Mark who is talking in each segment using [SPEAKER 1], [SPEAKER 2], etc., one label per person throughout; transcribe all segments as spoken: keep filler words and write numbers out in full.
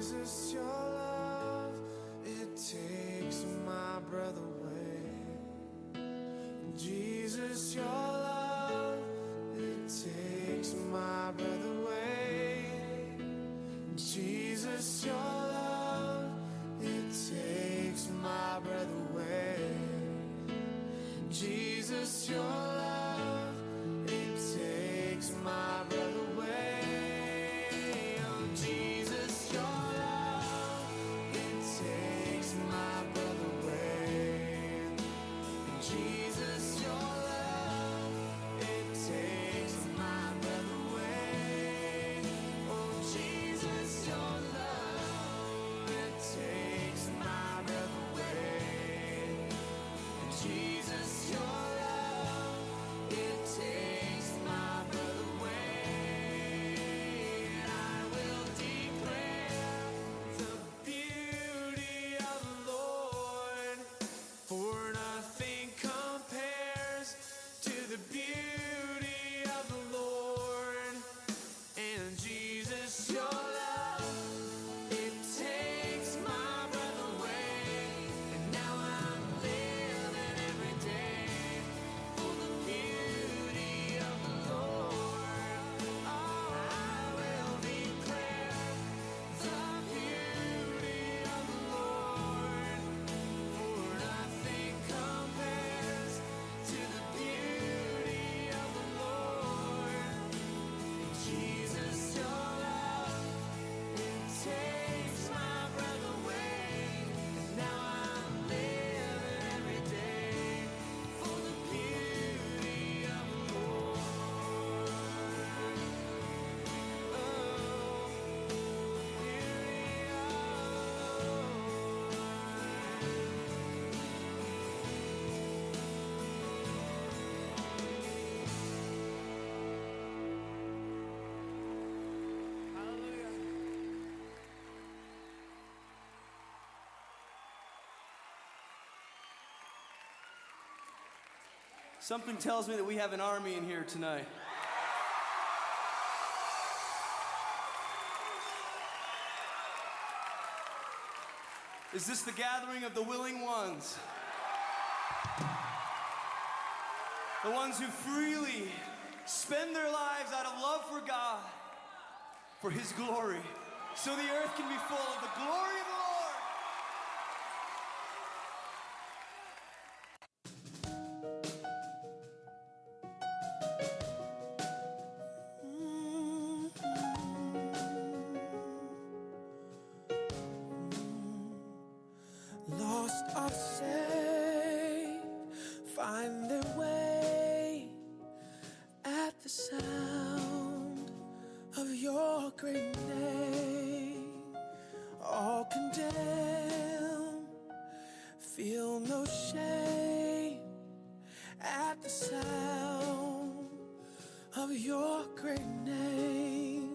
[SPEAKER 1] Jesus, your love, it takes my breath away. Jesus, your love, it takes my breath away. Jesus, your love, it takes my breath away. Jesus, your love, it takes my breath away. Oh, Jesus, your love, it takes my breath away. Jesus, your love, it takes my breath away. Oh, Jesus, your love, it takes my breath away. Jesus, your love, it takes my breath away. And I will declare the beauty of the Lord, for nothing compares to the beauty of the Lord. And Jesus, your love, it takes my breath away. And now I'm living every day for the beauty of the Lord. Oh, I will declare the beauty of the Lord, for nothing compares to the beauty of the Lord. Jesus, your love, it takes my breath away. And now I'm living every day for the beauty of the Lord. Oh, beauty of the Hallelujah.
[SPEAKER 2] Something tells me that we have an army in here tonight. Is this the gathering of the willing ones? The ones who freely spend their lives out of love for God, for His glory, so the earth can be full of the glory of the Lord.
[SPEAKER 1] Lost are saved, find their way at the sound of your great name. All condemned, feel no shame at the sound of your great name.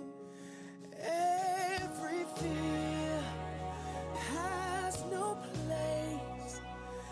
[SPEAKER 1] Every fear has no place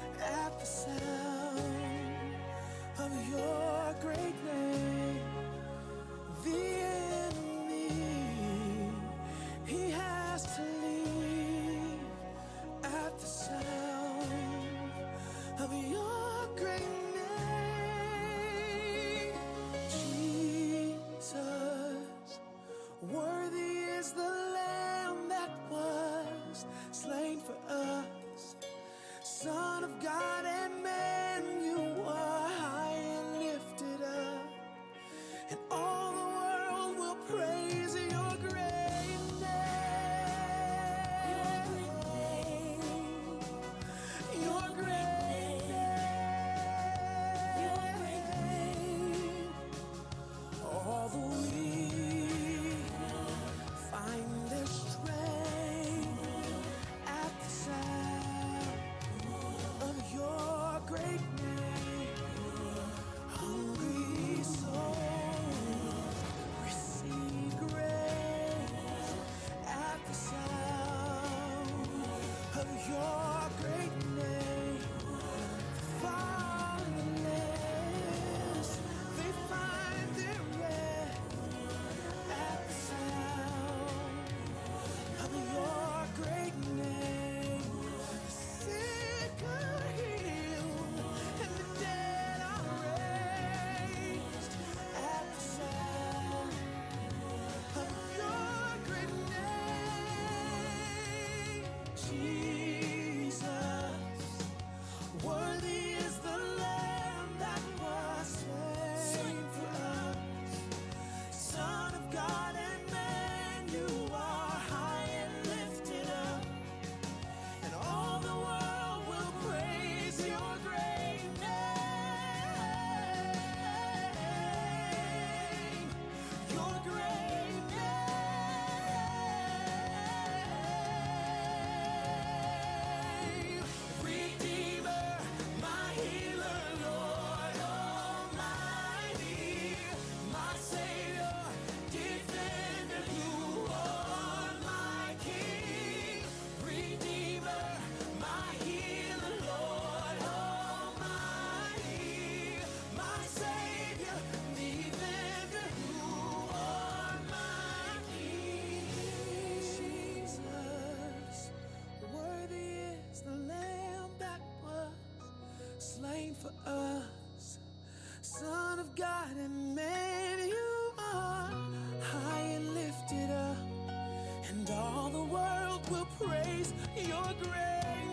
[SPEAKER 1] all the world will praise your great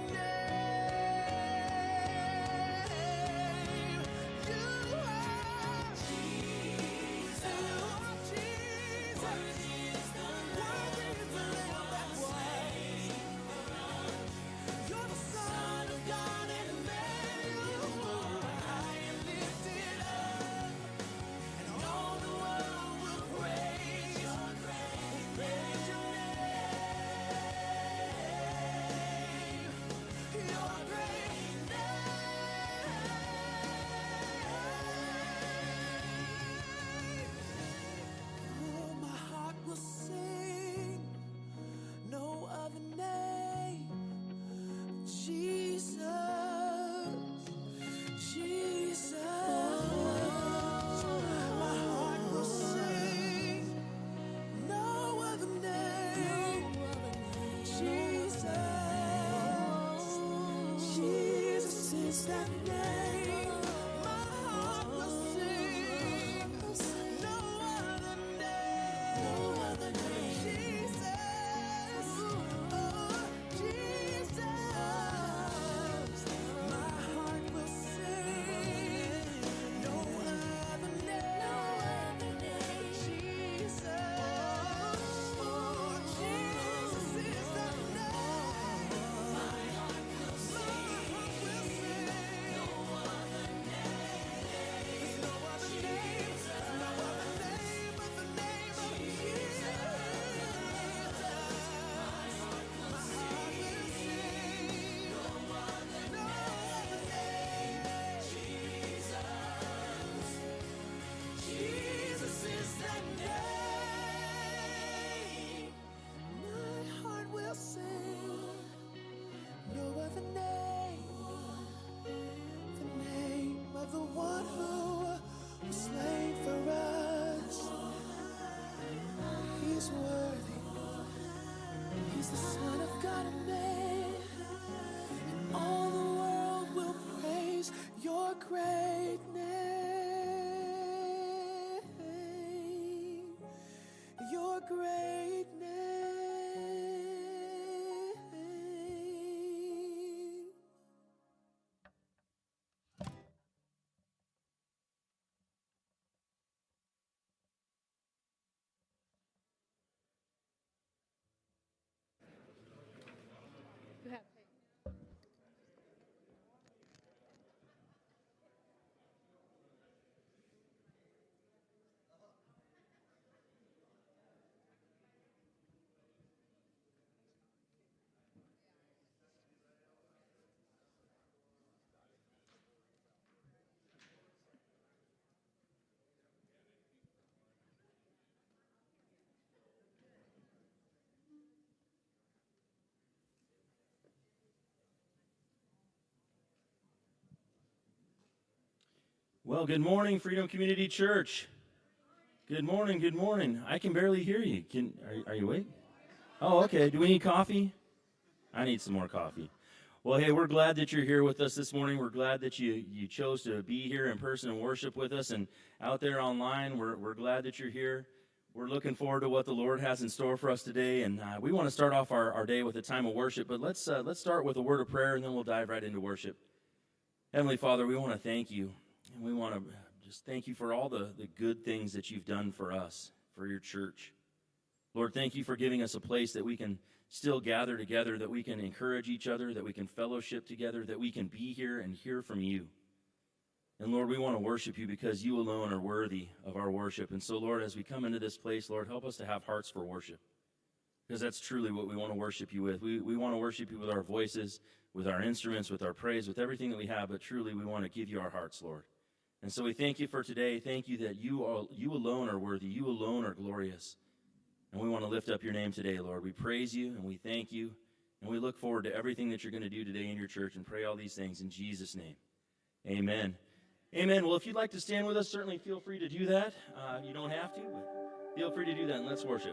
[SPEAKER 1] name. You are Jesus. You are Jesus. Worthy is the Lamb that was. You're the Son of God and Emmanuel. High and lifted up, and all the world will praise your great, praise your name, your great name. Oh, my heart will sing, no other name. Jesus, Jesus, my heart will sing, no other name. Jesus, Jesus is that name. My heart will sing, no other name. No other name. Jesus, oh Jesus, my heart will sing, no other name. Jesus, oh Jesus is that name. My heart will sing, no other name. There's no other name, there's no other name but the name of Jesus. My heart will sing, no other name. Jesus, Jesus is that name. My heart will sing, no other name. The name of the one who was slain for us. He's worthy. He's the Son of God and man. And all the world will praise your great name. Your great name.
[SPEAKER 3] Well, good morning, Freedom Community Church. Good morning, good morning. I can barely hear you. Can are, are you awake? Oh, okay. Do we need coffee? I need some more coffee. Well, hey, we're glad that you're here with us this morning. We're glad that you, you chose to be here in person and worship with us. And out there online, we're, we're glad that you're here. We're looking forward to what the Lord has in store for us today. And uh, we want to start off our, our day with a time of worship. But let's, uh, let's start with a word of prayer, and then we'll dive right into worship. Heavenly Father, we want to thank you. And we want to just thank you for all the, the good things that you've done for us, for your church. Lord, thank you for giving us a place that we can still gather together, that we can encourage each other, that we can fellowship together, that we can be here and hear from you. And Lord, we want to worship you because you alone are worthy of our worship. And so, Lord, as we come into this place, Lord, help us to have hearts for worship, because that's truly what we want to worship you with. We, we want to worship you with our voices, with our instruments, with our praise, with everything that we have, but truly we want to give you our hearts, Lord. And so we thank you for today. Thank you that you are, you alone are worthy. You alone are glorious. And we want to lift up your name today, Lord. We praise you and we thank you. And we look forward to everything that you're going to do today in your church, and pray all these things in Jesus' name. Amen. Amen. Well, if you'd like to stand with us, certainly feel free to do that. Uh, you don't have to, but feel free to do that, and let's worship.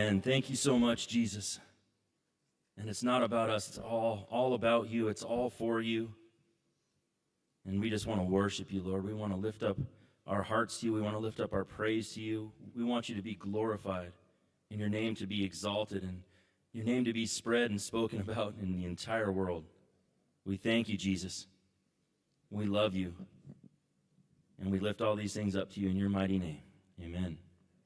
[SPEAKER 3] Amen. Thank you so much, Jesus. And it's not about us. It's all, all about you. It's all for you. And we just want to worship you, Lord. We want to lift up our hearts to you. We want to lift up our praise to you. We want you to be glorified and your name to be exalted and your name to be spread and spoken about in the entire world. We thank you, Jesus. We love you. And we lift all these things up to you in your mighty name. Amen.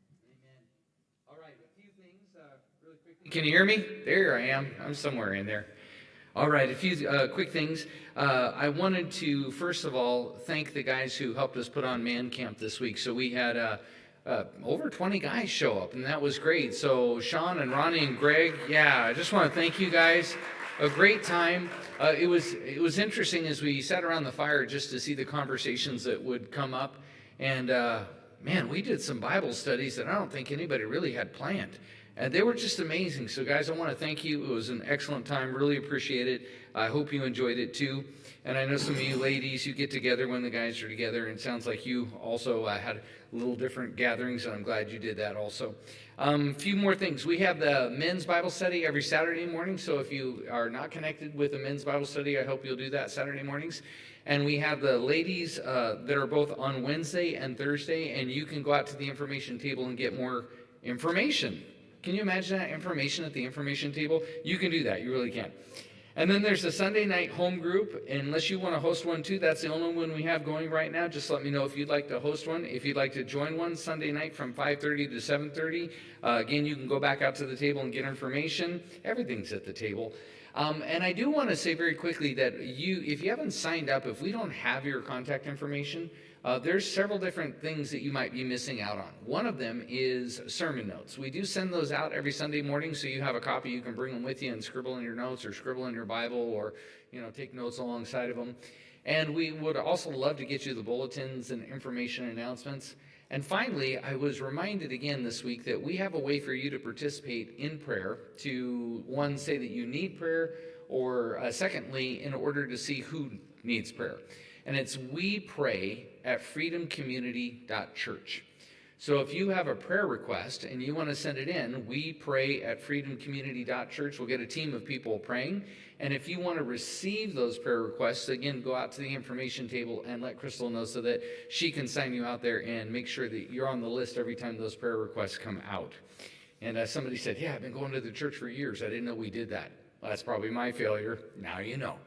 [SPEAKER 4] All right, a few things uh, really quickly. Can you hear me? There I am. I'm somewhere in there. All right, a few uh, quick things. Uh, I wanted to, first of all, thank the guys who helped us put on Man Camp this week. So we had uh, uh, over twenty guys show up, and that was great. So Sean and Ronnie and Greg, yeah, I just want to thank you guys. A great time. Uh, it was it was interesting as we sat around the fire just to see the conversations that would come up. And, uh, man, we did some Bible studies that I don't think anybody really had planned. And they were just amazing. So, guys, I want to thank you. It was an excellent time. Really appreciate it. I hope you enjoyed it, too. And I know some of you ladies, you get together when the guys are together. And it sounds like you also uh, had little different gatherings, and I'm glad you did that also. A um, few more things. We have the men's Bible study every Saturday morning. So if you are not connected with the men's Bible study, I hope you'll do that Saturday mornings. And we have the ladies uh, that are both on Wednesday and Thursday. And you can go out to the information table and get more information. Can you imagine that information at the information table? You can do that. You really can. And then there's the Sunday night home group. Unless you want to host one too, that's the only one we have going right now. Just let me know if you'd like to host one. If you'd like to join one Sunday night from five thirty to seven thirty, uh, again, you can go back out to the table and get information. Everything's at the table. Um, and I do want to say very quickly that you, if you haven't signed up, if we don't have your contact information, Uh, there's several different things that you might be missing out on. One of them is sermon notes. We do send those out every Sunday morning, so you have a copy. You can bring them with you and scribble in your notes or scribble in your Bible or, you know, take notes alongside of them. And we would also love to get you the bulletins and information announcements. And finally, I was reminded again this week that we have a way for you to participate in prayer, to, one, say that you need prayer, or uh, secondly, in order to see who needs prayer. And it's We Pray at freedom community dot church. So if you have a prayer request and you want to send it in, We Pray at freedom community dot church. We'll get a team of people praying. And if you want to receive those prayer requests, again, go out to the information table and let Crystal know so that she can sign you out there and make sure that you're on the list every time those prayer requests come out. And uh, somebody said, yeah, I've been going to the church for years. I didn't know we did that. Well, that's probably my failure. Now you know.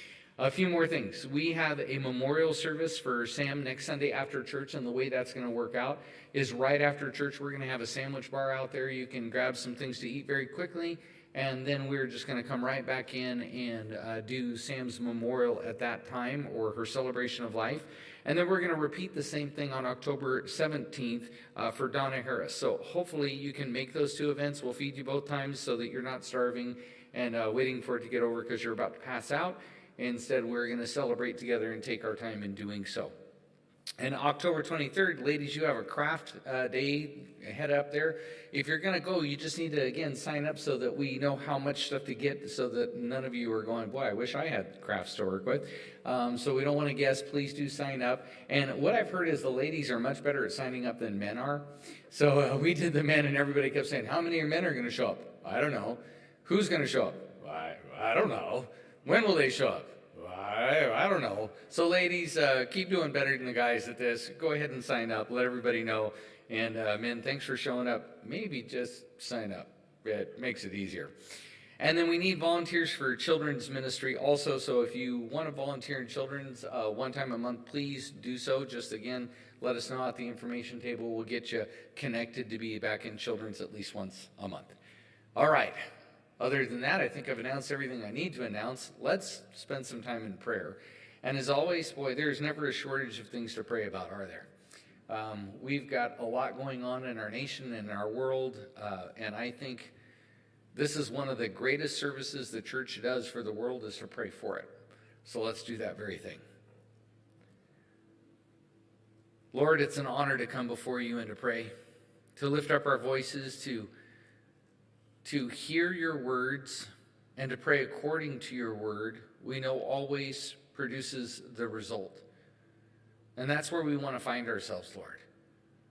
[SPEAKER 4] A few more things. We have a memorial service for Sam next Sunday after church, and the way that's going to work out is right after church, we're going to have a sandwich bar out there. You can grab some things to eat very quickly, and then we're just going to come right back in and uh, do Sam's memorial at that time, or her celebration of life. And then we're going to repeat the same thing on October seventeenth uh, for Donna Harris. So hopefully you can make those two events. We'll feed you both times so that you're not starving and uh, waiting for it to get over because you're about to pass out. Instead, we're going to celebrate together and take our time in doing so. And October twenty-third, ladies, you have a craft uh, day. Head up there. If you're going to go, you just need to, again, sign up so that we know how much stuff to get so that none of you are going, boy, I wish I had crafts to work with. Um, so we don't want to guess. Please do sign up. And what I've heard is the ladies are much better at signing up than men are. So uh, we did the men, and everybody kept saying, how many of your men are going to show up? I don't know. Who's going to show up? I, I don't know. When will they show up? I, I don't know. So ladies, uh, keep doing better than the guys at this. Go ahead and sign up. Let everybody know. And uh, men, thanks for showing up. Maybe just sign up. It makes it easier. And then we need volunteers for children's ministry also. So if you want to volunteer in children's uh, one time a month, please do so. Just again, let us know at the information table. We'll get you connected to be back in children's at least once a month. All right. Other than that, I think I've announced everything I need to announce. Let's spend some time in prayer. And as always, boy, there's never a shortage of things to pray about, are there? Um, we've got a lot going on in our nation and in our world, uh, and I think this is one of the greatest services the church does for the world is to pray for it. So let's do that very thing. Lord, it's an honor to come before you and to pray, to lift up our voices, to to hear your words and to pray according to your word, we know always produces the result. And that's where we want to find ourselves, Lord.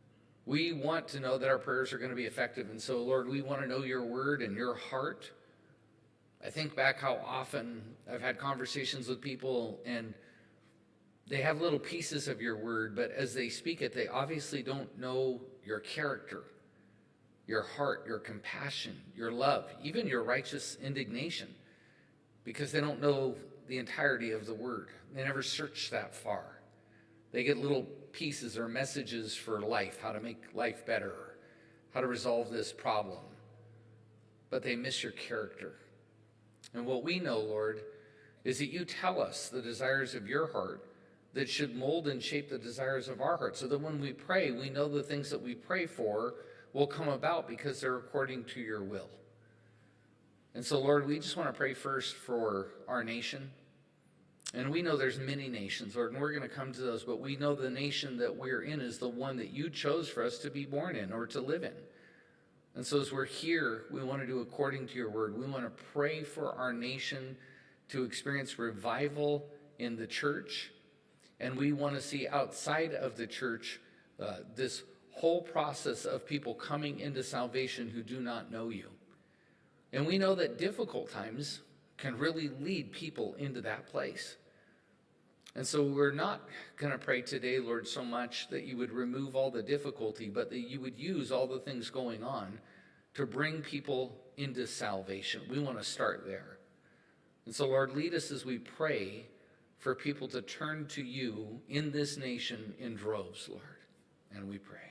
[SPEAKER 4] We want to know that our prayers are going to be effective. And so, Lord, we want to know your word and your heart. I think back how often I've had conversations with people and they have little pieces of your word, but as they speak it, they obviously don't know your character, your heart, your compassion, your love, even your righteous indignation, because they don't know the entirety of the word. They never search that far. They get little pieces or messages for life, how to make life better, how to resolve this problem, but they miss your character. And what we know, Lord, is that you tell us the desires of your heart that should mold and shape the desires of our heart, so that when we pray, we know the things that we pray for will come about because they're according to your will. And so, Lord, we just want to pray first for our nation. And we know there's many nations, Lord, and we're going to come to those, but we know the nation that we're in is the one that you chose for us to be born in or to live in. And so as we're here, we want to do according to your word. We want to pray for our nation to experience revival in the church. And we want to see outside of the church uh, this whole process of people coming into salvation who do not know you. And we know that difficult times can really lead people into that place. And so we're not going to pray today, Lord, so much that you would remove all the difficulty, but that you would use all the things going on to bring people into salvation. We want to start there. And so, Lord, lead us as we pray for people to turn to you in this nation in droves, Lord. And we pray.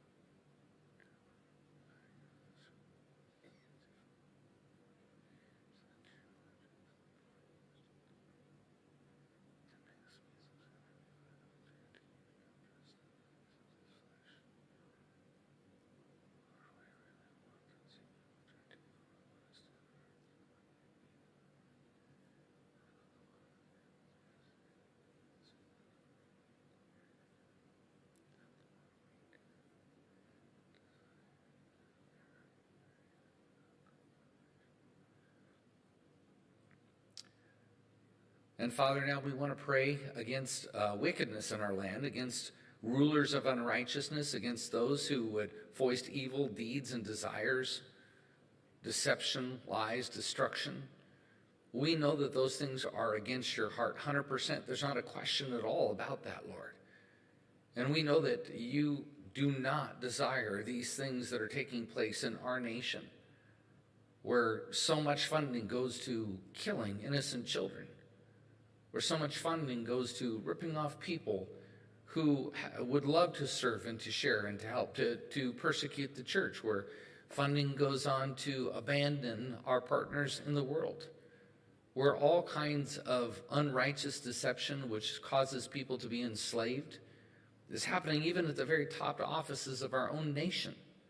[SPEAKER 4] And Father, now we want to pray against uh, wickedness in our land, against rulers of unrighteousness, against those who would foist evil deeds and desires, deception, lies, destruction. We know that those things are against your heart, one hundred percent. There's not a question at all about that, Lord. And we know that you do not desire these things that are taking place in our nation, where so much funding goes to killing innocent children, where so much funding goes to ripping off people who would love to serve and to share and to help, to, to persecute the church, where funding goes on to abandon our partners in the world, where all kinds of unrighteous deception, which causes people to be enslaved, is happening even at the very top offices of our own nation,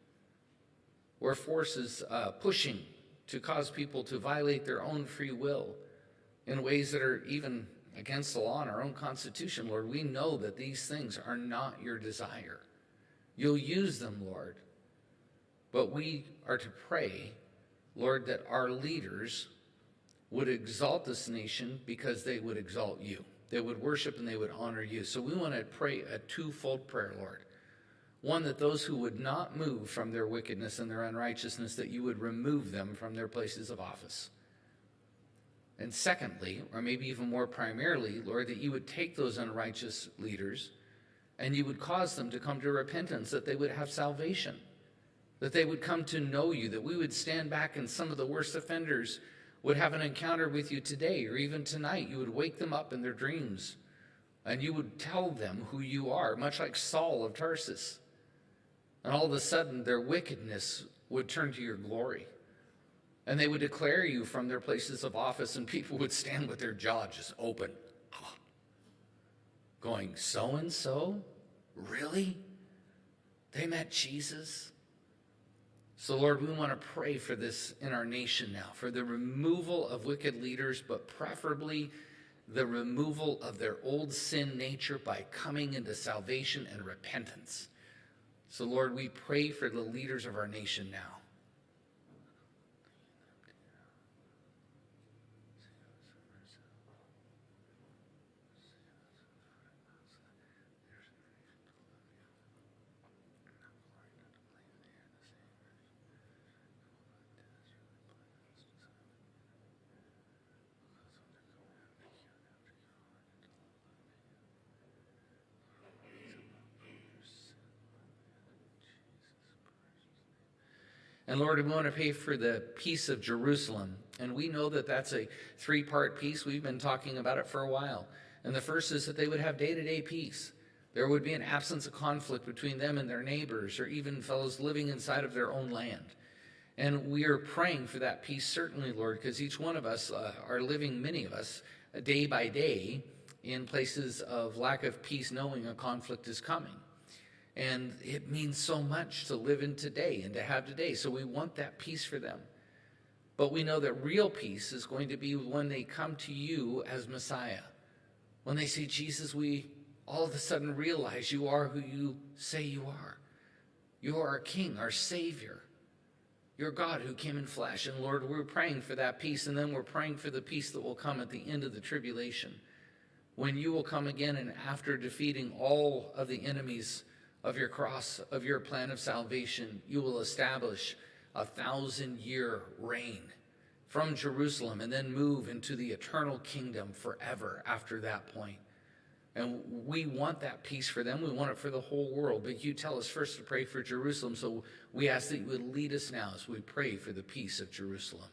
[SPEAKER 4] where forces uh, pushing to cause people to violate their own free will in ways that are even against the law in our own Constitution. Lord, we know that these things are not your desire. You'll use them, Lord. But we are to pray, Lord, that our leaders would exalt this nation because they would exalt you. They would worship and they would honor you. So we want to pray a twofold prayer, Lord. One, that those who would not move from their wickedness and their unrighteousness, that you would remove them from their places of office. And secondly, or maybe even more primarily, Lord, that you would take those unrighteous leaders and you would cause them to come to repentance, that they would have salvation, that they would come to know you, that we would stand back and some of the worst offenders would have an encounter with you today or even tonight. You would wake them up in their dreams and you would tell them who you are, much like Saul of Tarsus. And all of a sudden, their wickedness would turn to your glory. And they would declare you from their places of office, and people would stand with their jaw just open, going, so-and-so? Really? They met Jesus? So, Lord, we want to pray for this in our nation now, for the removal of wicked leaders, but preferably the removal of their old sin nature by coming into salvation and repentance. So, Lord, we pray for the leaders of our nation now. And Lord, we want to pray for the peace of Jerusalem. And we know that that's a three-part piece. We've been talking about it for a while. And the first is that they would have day-to-day peace. There would be an absence of conflict between them and their neighbors, or even fellows living inside of their own land. And we are praying for that peace, certainly, Lord, because each one of us uh, are living, many of us, uh, day by day in places of lack of peace, knowing a conflict is coming. And it means so much to live in today and to have today. So we want that peace for them. But we know that real peace is going to be when they come to you as Messiah. When they say, Jesus, we all of a sudden realize you are who you say you are. You are our King, our Savior. You're God who came in flesh. And Lord, we're praying for that peace. And then we're praying for the peace that will come at the end of the tribulation, when you will come again, and after defeating all of the enemies of your cross, of your plan of salvation, you will establish a thousand-year reign from Jerusalem and then move into the eternal kingdom forever after that point. And we want that peace for them. We want it for the whole world. But you tell us first to pray for Jerusalem, so we ask that you would lead us now as we pray for the peace of Jerusalem.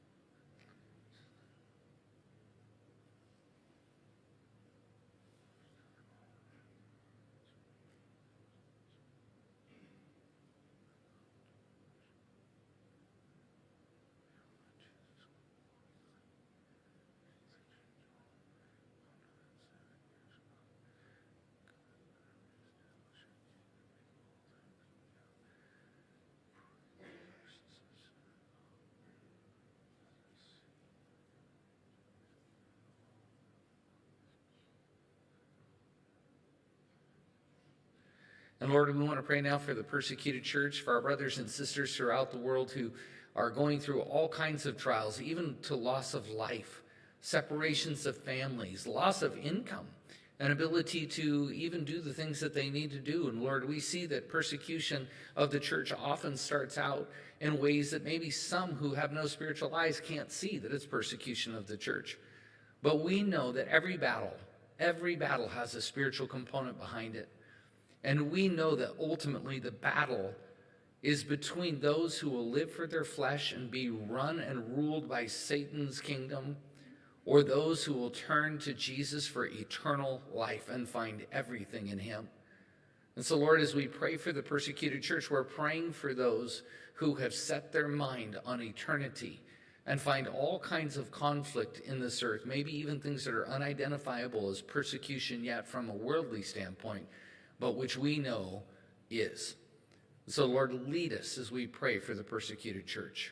[SPEAKER 4] And Lord, we want to pray now for the persecuted church, for our brothers and sisters throughout the world who are going through all kinds of trials, even to loss of life, separations of families, loss of income, an ability to even do the things that they need to do. And Lord, we see that persecution of the church often starts out in ways that maybe some who have no spiritual eyes can't see that it's persecution of the church. But we know that every battle, every battle has a spiritual component behind it. And we know that ultimately the battle is between those who will live for their flesh and be run and ruled by Satan's kingdom, or those who will turn to Jesus for eternal life and find everything in him. And so, Lord, as we pray for the persecuted church, we're praying for those who have set their mind on eternity and find all kinds of conflict in this earth, maybe even things that are unidentifiable as persecution yet from a worldly standpoint, but which we know is. So, Lord, lead us as we pray for the persecuted church.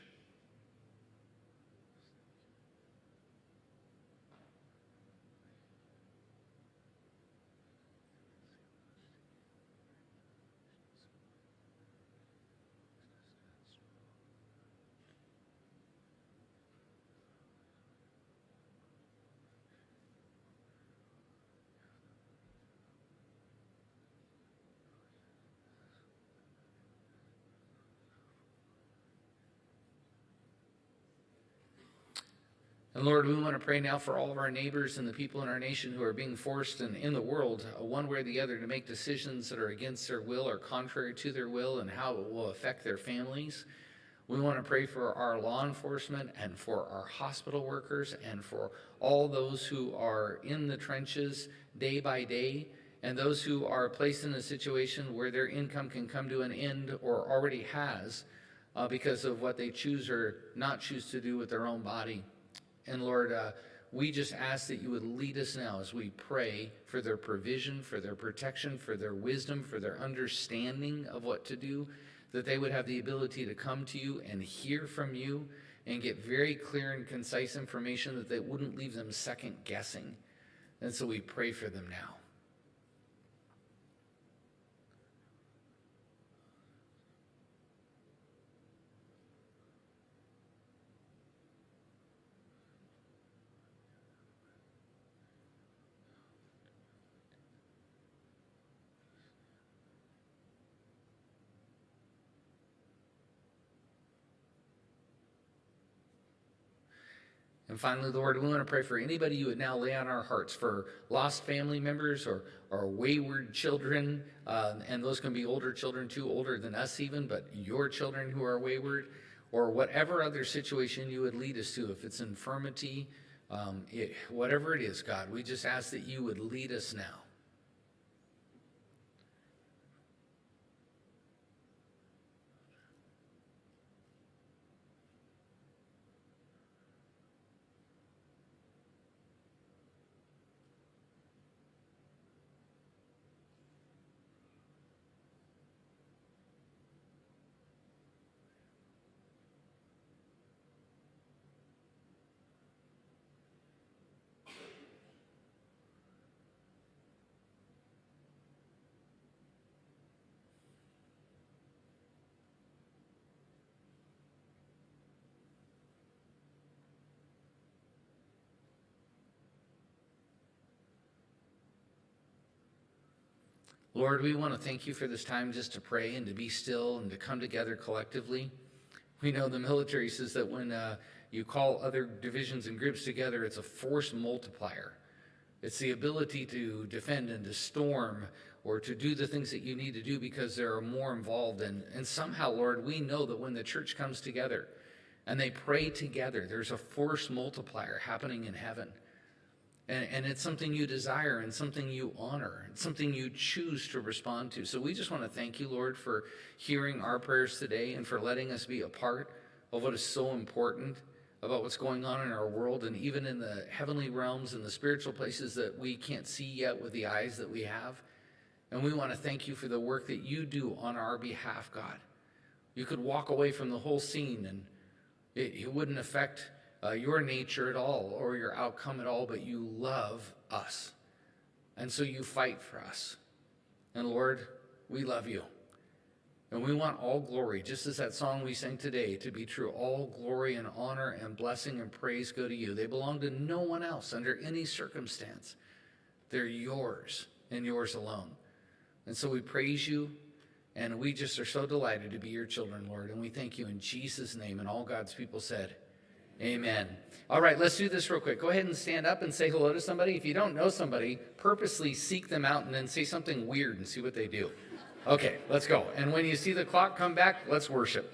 [SPEAKER 4] And Lord, we want to pray now for all of our neighbors and the people in our nation who are being forced and in the world, uh, one way or the other, to make decisions that are against their will or contrary to their will, and how it will affect their families. We want to pray for our law enforcement and for our hospital workers and for all those who are in the trenches day by day, and those who are placed in a situation where their income can come to an end or already has uh, because of what they choose or not choose to do with their own body. And Lord, uh, we just ask that you would lead us now as we pray for their provision, for their protection, for their wisdom, for their understanding of what to do, that they would have the ability to come to you and hear from you and get very clear and concise information that they wouldn't leave them second guessing. And so we pray for them now. And finally, Lord, we want to pray for anybody you would now lay on our hearts, for lost family members or, or wayward children, uh, and those can be older children too, older than us even, but your children who are wayward, or whatever other situation you would lead us to, if it's infirmity, um, it, whatever it is, God, we just ask that you would lead us now. Lord, we want to thank you for this time just to pray and to be still and to come together collectively. We know the military says that when uh, you call other divisions and groups together, it's a force multiplier. It's the ability to defend and to storm or to do the things that you need to do because there are more involved. And, and somehow, Lord, we know that when the church comes together and they pray together, there's a force multiplier happening in heaven. And, and it's something you desire and something you honor. It's something you choose to respond to. So we just want to thank you, Lord, for hearing our prayers today and for letting us be a part of what is so important about what's going on in our world and even in the heavenly realms and the spiritual places that we can't see yet with the eyes that we have. And we want to thank you for the work that you do on our behalf, God. You could walk away from the whole scene and it, it wouldn't affect Uh, your nature at all or your outcome at all, but you love us. And so you fight for us. And Lord, we love you. And we want all glory, just as that song we sang today, to be true. All glory and honor and blessing and praise go to you. They belong to no one else under any circumstance. They're yours and yours alone. And so we praise you, and we just are so delighted to be your children, Lord. And we thank you in Jesus' name. And all God's people said, amen. All right, let's do this real quick. Go ahead and stand up and say hello to somebody. If you don't know somebody, purposely seek them out and then say something weird and see what they do. Okay, let's go. And when you see the clock come back, let's worship.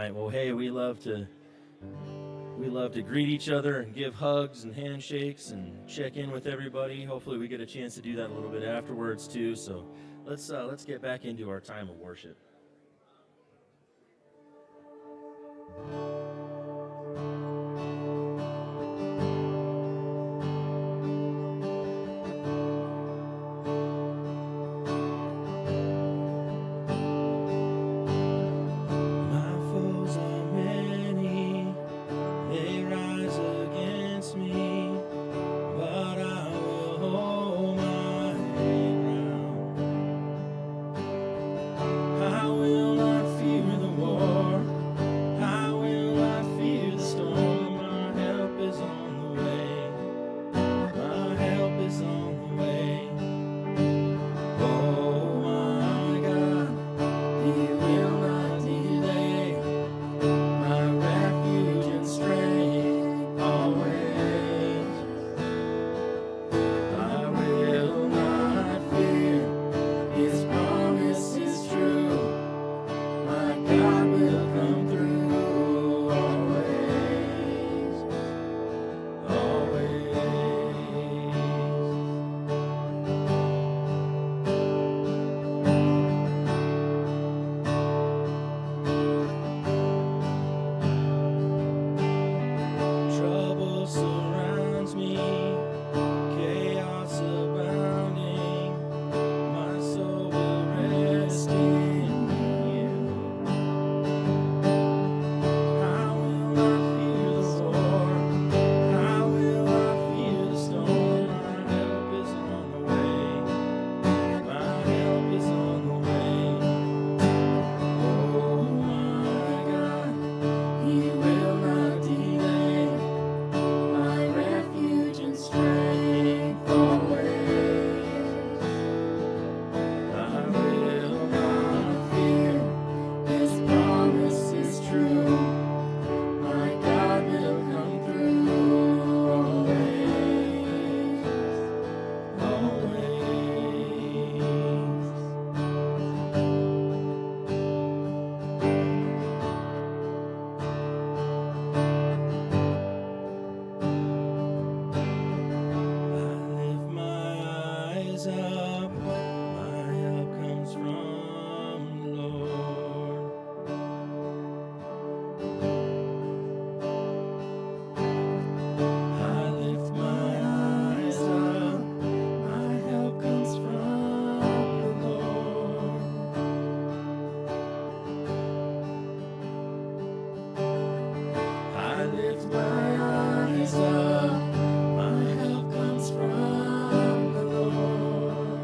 [SPEAKER 3] tonight. Well, hey, we love to we love to greet each other and give hugs and handshakes and check in with everybody. Hopefully, we get a chance to do that a little bit afterwards too. So let's uh, let's get back into our time of worship.
[SPEAKER 5] My help comes from the Lord.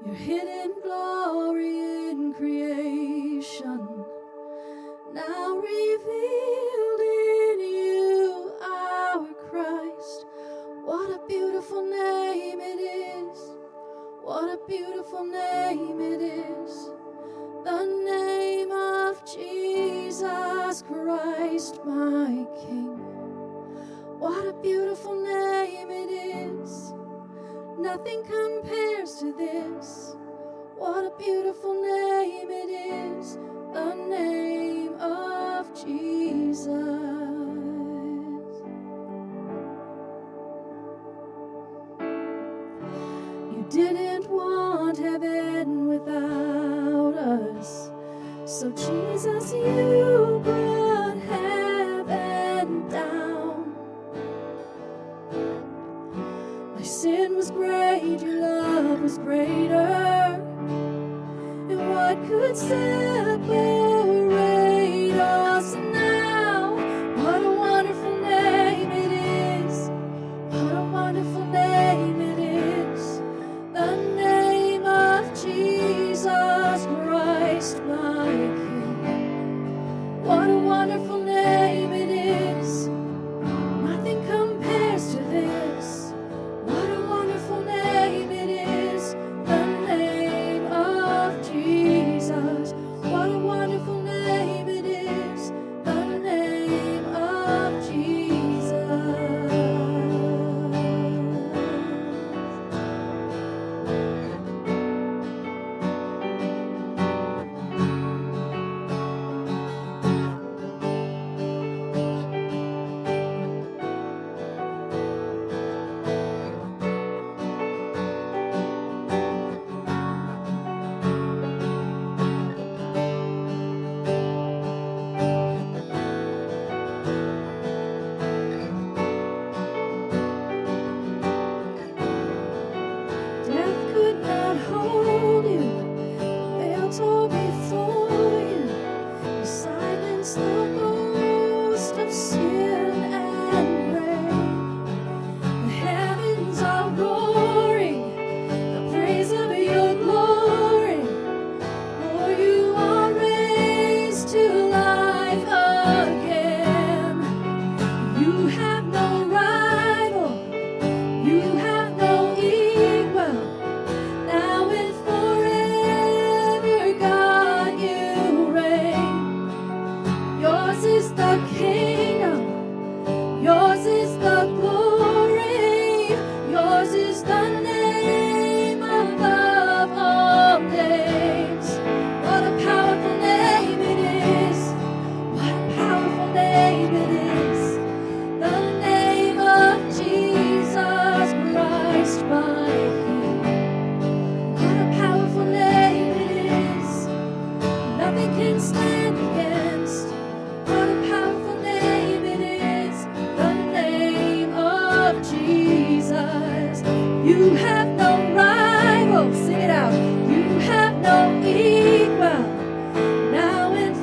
[SPEAKER 5] Your hidden glory in creation, now revealed in you, our Christ. What a beautiful name it is. What a beautiful name it is. The name of Jesus Christ, my King. What a beautiful name it is. Nothing compares to this. What a beautiful name it is. The name of Jesus. You didn't want heaven without us, so Jesus, you brought heaven down. My sin was great, your love was greater, and what could separate us now? What a wonderful name it is. What a wonderful name it is. The name of Jesus Christ, my King. What a wonderful name it is. Nothing compares to this. What a wonderful name it is. The name of Jesus. What a wonderful name it is. The name of Jesus. Death could not hold you, the veil tore before you. You silenced the boast of sin and rain. The heavens are roaring, the praise of your glory. For you are raised to life again. You have no rival, you have no equal. Now and forever, God, you reign. Yours is the kingdom, yours is the glory, yours is the name above all names. What a powerful name it is. What a powerful name it is. The name of Jesus Christ, my King. What a powerful name it is. Nothing can stand against. What a powerful name it is. The name of Jesus. You have no rival. Sing it out. You have no equal. Now and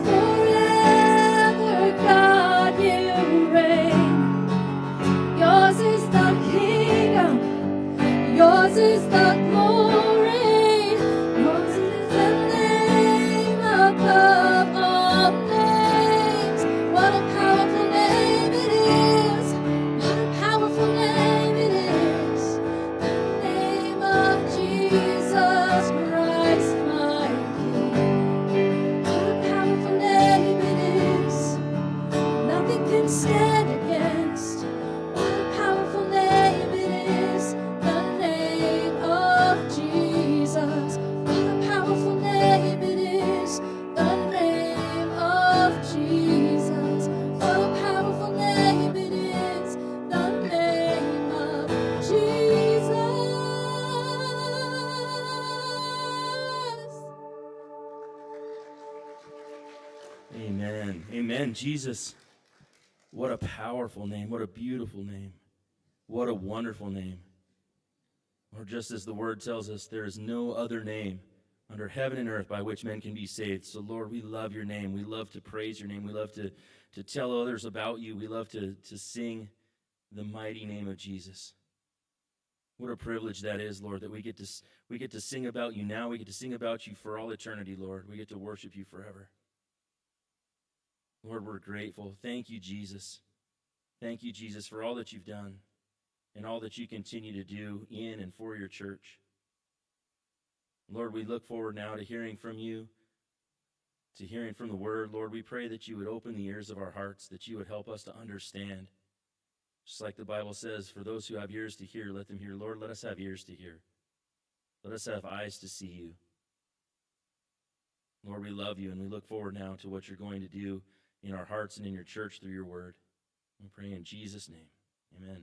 [SPEAKER 5] forever, God, you reign. Yours is the kingdom, yours is the glory, yours is the name above all names. What a powerful name it is. What a powerful name it is. The name of Jesus Christ, my King. What a powerful name it is. Nothing can stand against. What a powerful name it is. The name of Jesus. What a powerful name it is. The name of Jesus. What a powerful name it is. The name of Jesus.
[SPEAKER 3] Amen. Amen. Jesus. What a powerful name. What a beautiful name. What a wonderful name. Or just as the word tells us, there is no other name under heaven and earth by which men can be saved. So, Lord, we love your name. We love to praise your name. We love to, to tell others about you. We love to, to sing the mighty name of Jesus. What a privilege that is, Lord, that we get to we get to sing about you now. We get to sing about you for all eternity, Lord. We get to worship you forever. Lord, we're grateful. Thank you, Jesus. Thank you, Jesus, for all that you've done and all that you continue to do in and for your church. Lord, we look forward now to hearing from you, to hearing from the word. Lord, we pray that you would open the ears of our hearts, that you would help us to understand. Just like the Bible says, for those who have ears to hear, let them hear. Lord, let us have ears to hear. Let us have eyes to see you. Lord, we love you, and we look forward now to what you're going to do in our hearts and in your church through your word. We pray in Jesus' name. Amen.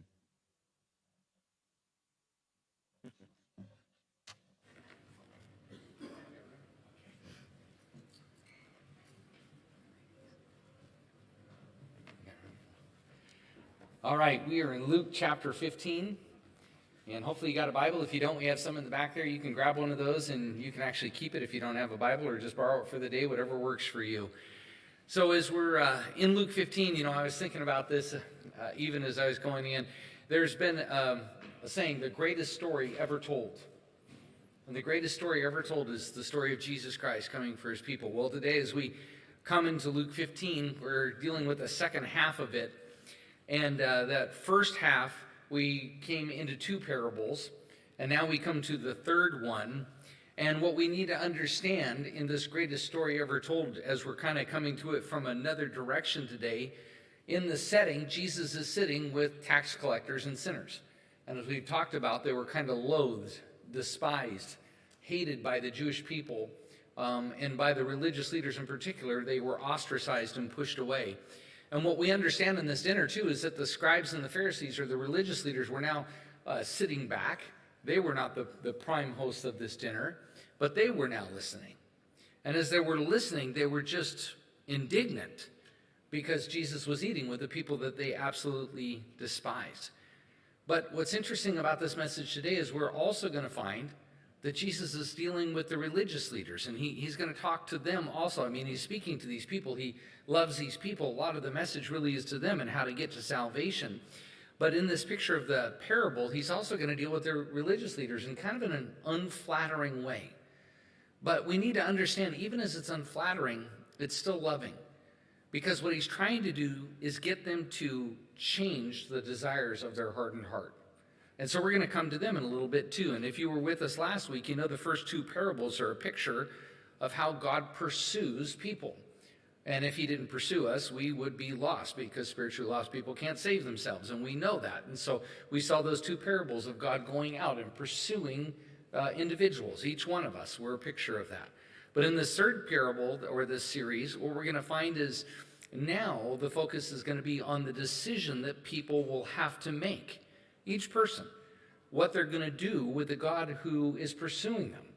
[SPEAKER 4] All right, we are in Luke chapter fifteen, and hopefully you got a Bible. If you don't, we have some in the back there. You can grab one of those, and you can actually keep it if you don't have a Bible, or just borrow it for the day, whatever works for you. So as we're uh, in Luke fifteen, you know, I was thinking about this uh, even as I was going in. There's been um, a saying, the greatest story ever told. And the greatest story ever told is the story of Jesus Christ coming for his people. Well, today as we come into Luke fifteen, we're dealing with the second half of it. And uh, that first half, we came into two parables, and now we come to the third one. And what we need to understand in this greatest story ever told, as we're kind of coming to it from another direction today, in the setting, Jesus is sitting with tax collectors and sinners. And as we've talked about, they were kind of loathed, despised, hated by the Jewish people, um, and by the religious leaders in particular. They were ostracized and pushed away. And what we understand in this dinner, too, is that the scribes and the Pharisees, or the religious leaders, were now uh, sitting back. They were not the, the prime hosts of this dinner, but they were now listening. And as they were listening, they were just indignant because Jesus was eating with the people that they absolutely despised. But what's interesting about this message today is we're also going to find that Jesus is dealing with the religious leaders, and he, he's going to talk to them also. I mean, he's speaking to these people. He loves these people. A lot of the message really is to them and how to get to salvation. But in this picture of the parable, he's also going to deal with their religious leaders in kind of in an unflattering way. But we need to understand, even as it's unflattering, it's still loving. Because what he's trying to do is get them to change the desires of their hardened heart. And so we're going to come to them in a little bit too. And if you were with us last week, you know the first two parables are a picture of how God pursues people. And if he didn't pursue us, we would be lost, because spiritually lost people can't save themselves. And we know that. And so we saw those two parables of God going out and pursuing uh, individuals. Each one of us, we're a picture of that. But in this third parable, or this series, what we're going to find is now the focus is going to be on the decision that people will have to make. Each person, what they're going to do with the God who is pursuing them.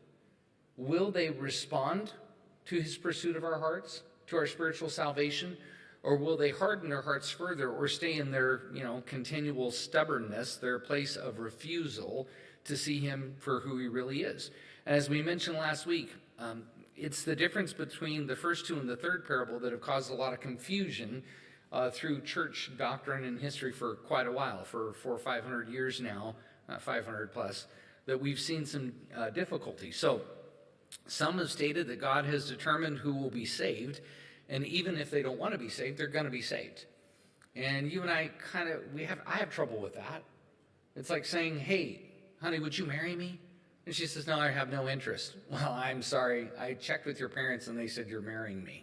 [SPEAKER 4] Will they respond to his pursuit of our hearts, to our spiritual salvation, or will they harden their hearts further or stay in their, you know, continual stubbornness, their place of refusal to see him for who he really is? And as we mentioned last week, um, it's the difference between the first two and the third parable that have caused a lot of confusion Uh, through church doctrine and history for quite a while, for four or five hundred years now, uh, five hundred plus, that we've seen some uh, difficulty. So some have stated that God has determined who will be saved, and even if they don't want to be saved, they're going to be saved. And you and I kind of, we have, I have trouble with that. It's like saying, hey, honey, would you marry me? And she says, no, I have no interest. Well, I'm sorry, I checked with your parents and they said you're marrying me.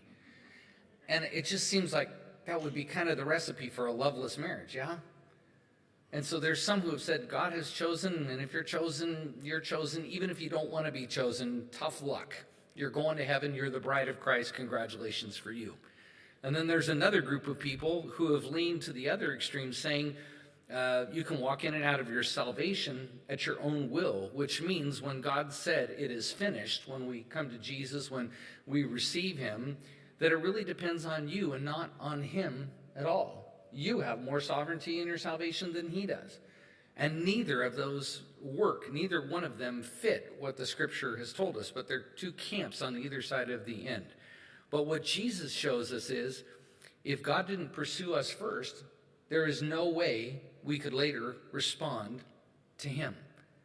[SPEAKER 4] And it just seems like that would be kind of the recipe for a loveless marriage, yeah? And so there's some who have said, God has chosen, and if you're chosen, you're chosen. Even if you don't want to be chosen, tough luck. You're going to heaven, you're the bride of Christ, congratulations for you. And then there's another group of people who have leaned to the other extreme, saying uh, you can walk in and out of your salvation at your own will, which means when God said it is finished, when we come to Jesus, when we receive him, that it really depends on you and not on him at all. You have more sovereignty in your salvation than he does. And neither of those work. Neither one of them fit what the scripture has told us, but they're two camps on either side of the end. But what Jesus shows us is, if God didn't pursue us first, there is no way we could later respond to him.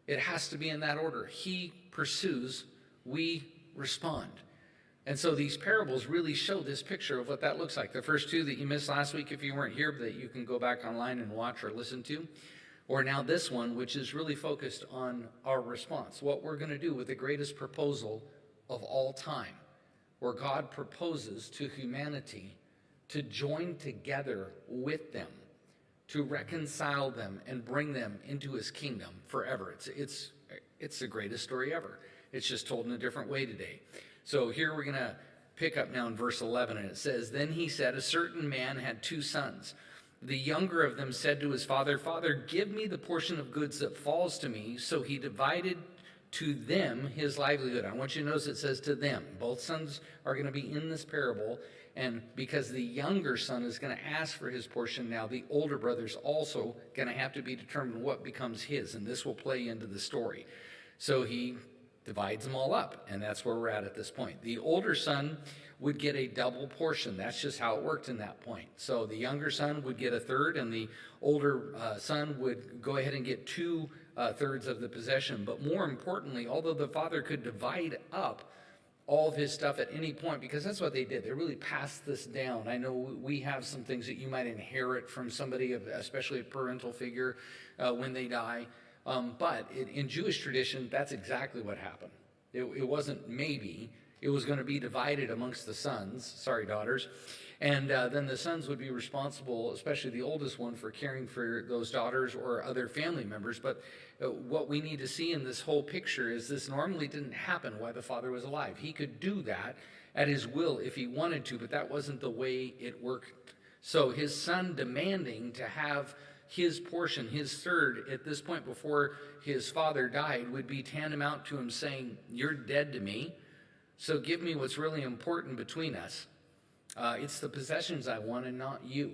[SPEAKER 4] It has to be in that order. He pursues, we respond. And so these parables really show this picture of what that looks like. The first two that you missed last week, if you weren't here, that you can go back online and watch or listen to. Or now this one, which is really focused on our response. What we're going to do with the greatest proposal of all time, where God proposes to humanity to join together with them, to reconcile them and bring them into his kingdom forever. It's, it's, it's the greatest story ever. It's just told in a different way today. So here we're going to pick up now in verse eleven, and it says, "Then he said, a certain man had two sons. The younger of them said to his father, 'Father, give me the portion of goods that falls to me.' So he divided to them his livelihood." I want you to notice it says to them. Both sons are going to be in this parable. And because the younger son is going to ask for his portion now, the older brother's also going to have to be determined what becomes his. And this will play into the story. So he divides them all up, and that's where we're at at this point. The older son would get a double portion. That's just how it worked in that point. So the younger son would get a third, and the older uh, son would go ahead and get two uh, thirds of the possession. But more importantly, although the father could divide up all of his stuff at any point, because that's what they did. They really passed this down. I know we have some things that you might inherit from somebody, especially a parental figure, uh, when they die. Um, but it, in Jewish tradition, that's exactly what happened. It, it wasn't maybe. It was going to be divided amongst the sons, sorry, daughters. And uh, then the sons would be responsible, especially the oldest one, for caring for those daughters or other family members. But uh, what we need to see in this whole picture is this normally didn't happen while the father was alive. He could do that at his will if he wanted to, but that wasn't the way it worked. So his son demanding to have his portion, his third, at this point before his father died, would be tantamount to him saying, "You're dead to me, so give me what's really important between us. Uh, it's the possessions I want and not you."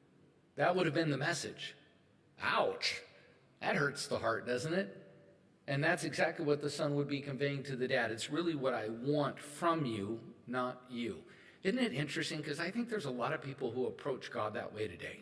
[SPEAKER 4] That would have been the message. Ouch. That hurts the heart, doesn't it? And that's exactly what the son would be conveying to the dad. It's really what I want from you, not you. Isn't it interesting? Because I think there's a lot of people who approach God that way today.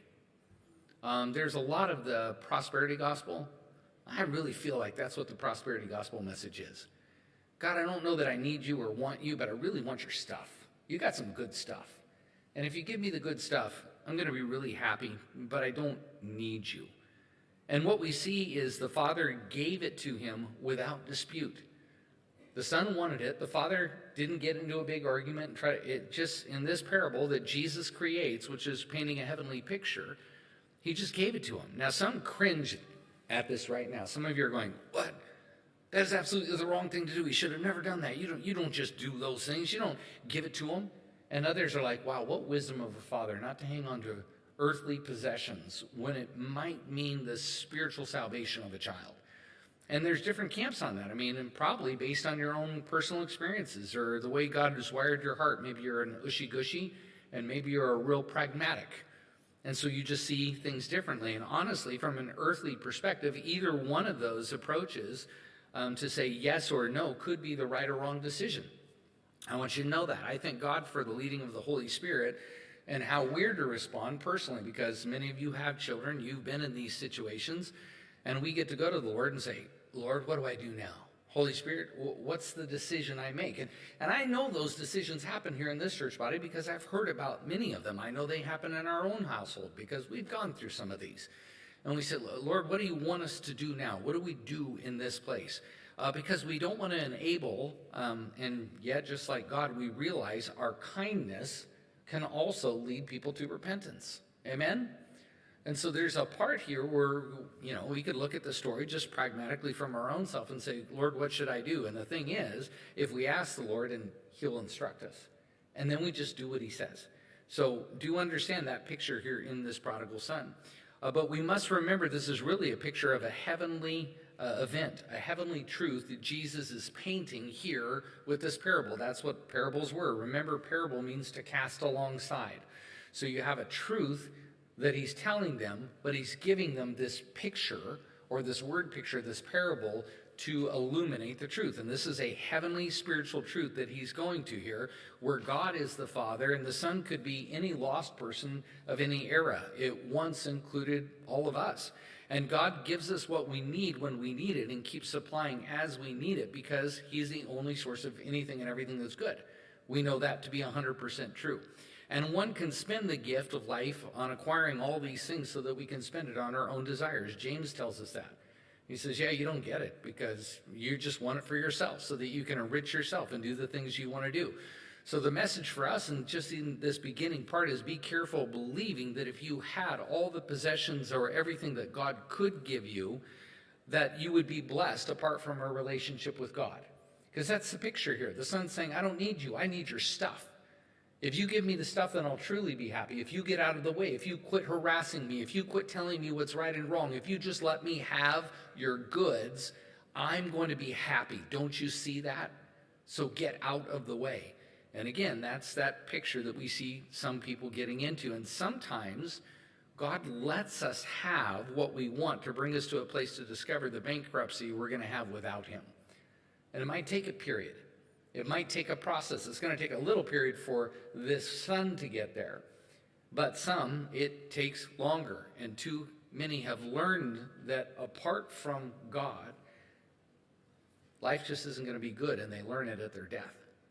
[SPEAKER 4] Um, there's a lot of the prosperity gospel. I really feel like that's what the prosperity gospel message is. God, I don't know that I need you or want you, but I really want your stuff. You got some good stuff. And if you give me the good stuff, I'm going to be really happy, but I don't need you. And what we see is the father gave it to him without dispute. The son wanted it. The father didn't get into a big argument. And try it just in this parable that Jesus creates, which is painting a heavenly picture, he just gave it to him. Now, some cringe at this right now. Some of you are going, "What? That is absolutely the wrong thing to do. He should have never done that. You don't, you don't just do those things. You don't give it to him." And others are like, "Wow, what wisdom of a father not to hang on to earthly possessions when it might mean the spiritual salvation of a child." And there's different camps on that. I mean, and probably based on your own personal experiences or the way God has wired your heart. Maybe you're an ushy-gushy, and maybe you're a real pragmatic. And so you just see things differently. And honestly, from an earthly perspective, either one of those approaches um, to say yes or no could be the right or wrong decision. I want you to know that. I thank God for the leading of the Holy Spirit and how we're to respond personally, because many of you have children. You've been in these situations. And we get to go to the Lord and say, "Lord, what do I do now? Holy Spirit, what's the decision I make?" And, and I know those decisions happen here in this church body because I've heard about many of them. I know they happen in our own household because we've gone through some of these. And we said, "Lord, what do you want us to do now? What do we do in this place?" Uh, because we don't want to enable, um, and yet just like God, we realize our kindness can also lead people to repentance. Amen? And so there's a part here where, you know, we could look at the story just pragmatically from our own self and say, "Lord, what should I do?" And the thing is, if we ask the Lord, and he'll instruct us. And then we just do what he says. So do understand that picture here in this prodigal son. Uh, but we must remember this is really a picture of a heavenly uh, event, a heavenly truth that Jesus is painting here with this parable. That's what parables were. Remember, parable means to cast alongside. So you have a truth that he's telling them, but he's giving them this picture, or this word picture, this parable, to illuminate the truth. And this is a heavenly spiritual truth that he's going to here, where God is the Father, and the Son could be any lost person of any era. It once included all of us. And God gives us what we need when we need it and keeps supplying as we need it because he's the only source of anything and everything that's good. We know that to be one hundred percent true. And one can spend the gift of life on acquiring all these things so that we can spend it on our own desires. James tells us that. He says, yeah, you don't get it because you just want it for yourself so that you can enrich yourself and do the things you want to do. So the message for us, and just in this beginning part, is be careful believing that if you had all the possessions or everything that God could give you, that you would be blessed apart from a relationship with God. Because that's the picture here. The son's saying, I don't need you. I need your stuff. If you give me the stuff, then I'll truly be happy. If you get out of the way, if you quit harassing me, if you quit telling me what's right and wrong, if you just let me have your goods, I'm going to be happy. Don't you see that? So get out of the way. And again, that's that picture that we see some people getting into. And sometimes God lets us have what we want to bring us to a place to discover the bankruptcy we're going to have without him. And it might take a period. It might take a process. It's going to take a little period for this son to get there. But some, it takes longer. And too many have learned that apart from God, life just isn't going to be good, and they learn it at their death.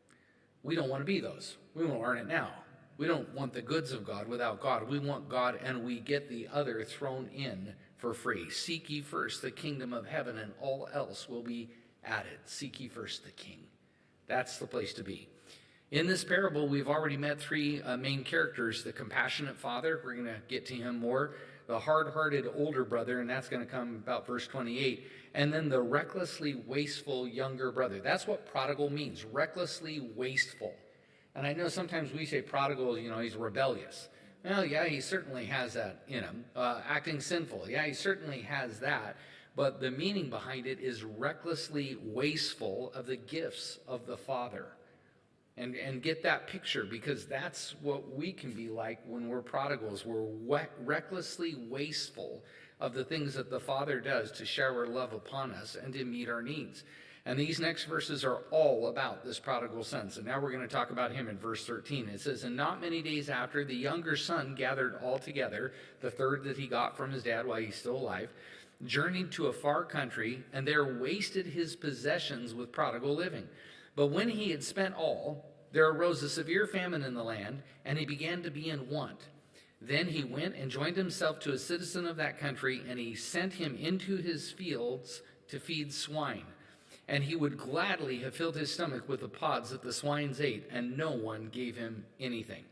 [SPEAKER 4] We don't want to be those. We want to learn it now. We don't want the goods of God without God. We want God, and we get the other thrown in for free. Seek ye first the kingdom of heaven, and all else will be added. Seek ye first the king. That's the place to be. In this parable, we've already met three uh, main characters. The compassionate father, we're going to get to him more. The hard-hearted older brother, and that's going to come about verse twenty-eight. And then the recklessly wasteful younger brother. That's what prodigal means, recklessly wasteful. And I know sometimes we say prodigal, you know, he's rebellious. Well, yeah, he certainly has that in him. Uh, acting sinful, yeah, he certainly has that. But the meaning behind it is recklessly wasteful of the gifts of the Father. And, and get that picture, because that's what we can be like when we're prodigals. We're we- recklessly wasteful of the things that the Father does to shower love upon us and to meet our needs. And these next verses are all about this prodigal son. So now we're going to talk about him in verse thirteen. It says, and not many days after, the younger son gathered all together, the third that he got from his dad while he's still alive, journeyed to a far country, and there wasted his possessions with prodigal living. But when he had spent all, there arose a severe famine in the land, and he began to be in want. Then he went and joined himself to a citizen of that country, and he sent him into his fields to feed swine. And he would gladly have filled his stomach with the pods that the swines ate, and no one gave him anything.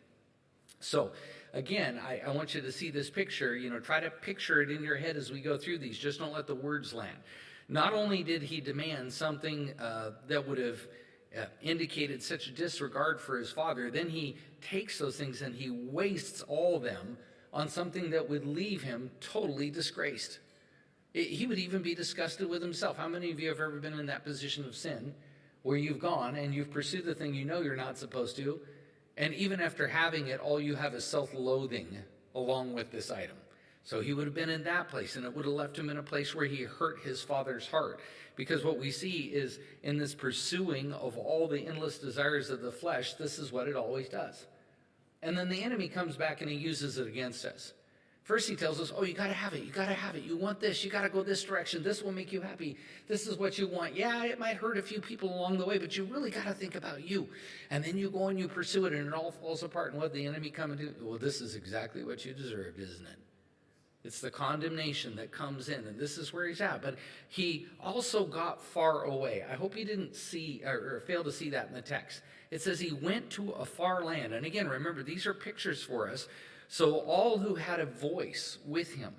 [SPEAKER 4] So, again, I, I want you to see this picture. You know, try to picture it in your head as we go through these. Just don't let the words land. Not only did he demand something uh, that would have uh, indicated such a disregard for his father, then he takes those things and he wastes all of them on something that would leave him totally disgraced. It, he would even be disgusted with himself. How many of you have ever been in that position of sin where you've gone and you've pursued the thing you know you're not supposed to, and even after having it, all you have is self-loathing along with this item? So he would have been in that place, and it would have left him in a place where he hurt his father's heart. Because what we see is in this pursuing of all the endless desires of the flesh, this is what it always does. And then the enemy comes back and he uses it against us. First he tells us, oh, you got to have it. You got to have it. You want this. You got to go this direction. This will make you happy. This is what you want. Yeah, it might hurt a few people along the way, but you really got to think about you. And then you go and you pursue it, and it all falls apart. And what the enemy come and do? Well, this is exactly what you deserved, isn't it? It's the condemnation that comes in, and this is where he's at. But he also got far away. I hope you didn't see or, or fail to see that in the text. It says he went to a far land. And again, remember, these are pictures for us. So all who had a voice with him,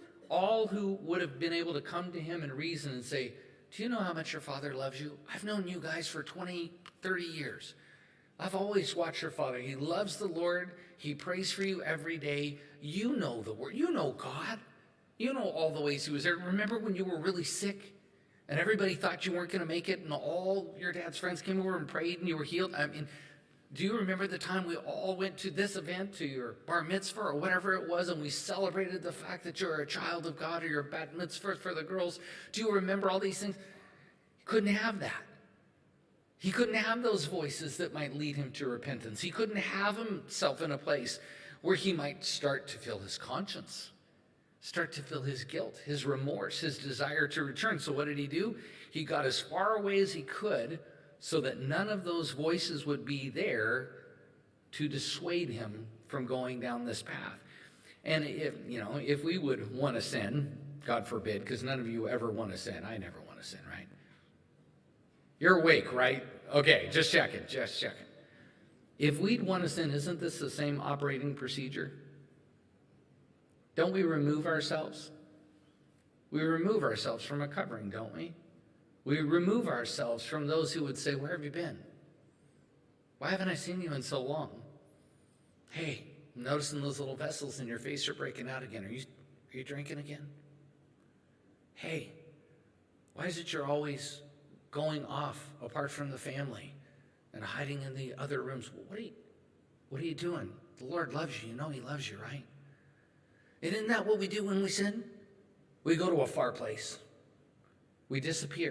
[SPEAKER 4] all who would have been able to come to him and reason and say, do you know how much your father loves you? I've known you guys for twenty, thirty years. I've always watched your father. He loves the Lord. He prays for you every day. You know the word. You know God. You know all the ways he was there. Remember when you were really sick and everybody thought you weren't going to make it, and all your dad's friends came over and prayed and you were healed? I mean, do you remember the time we all went to this event, to your bar mitzvah or whatever it was, and we celebrated the fact that you're a child of God, or your bat mitzvah for the girls? Do you remember all these things? He couldn't have that. He couldn't have those voices that might lead him to repentance. He couldn't have himself in a place where he might start to feel his conscience. start to feel his guilt, his remorse, his desire to return. So what did he do? He got as far away as he could so that none of those voices would be there to dissuade him from going down this path. And if, you know, if we would want to sin, God forbid, because none of you ever want to sin. I never want to sin, right? You're awake, right? Okay, just checking, just checking. If we'd want to sin, isn't this the same operating procedure? Don't we remove ourselves? We remove ourselves from a covering, don't we? We remove ourselves from those who would say, where have you been? Why haven't I seen you in so long? Hey, I'm noticing those little vessels in your face are breaking out again. Are you, are you drinking again? Hey, why is it you're always going off apart from the family and hiding in the other rooms? What are you, what are you doing? The Lord loves you. You know he loves you, right? And isn't that what we do when we sin? We go to a far place. We disappear.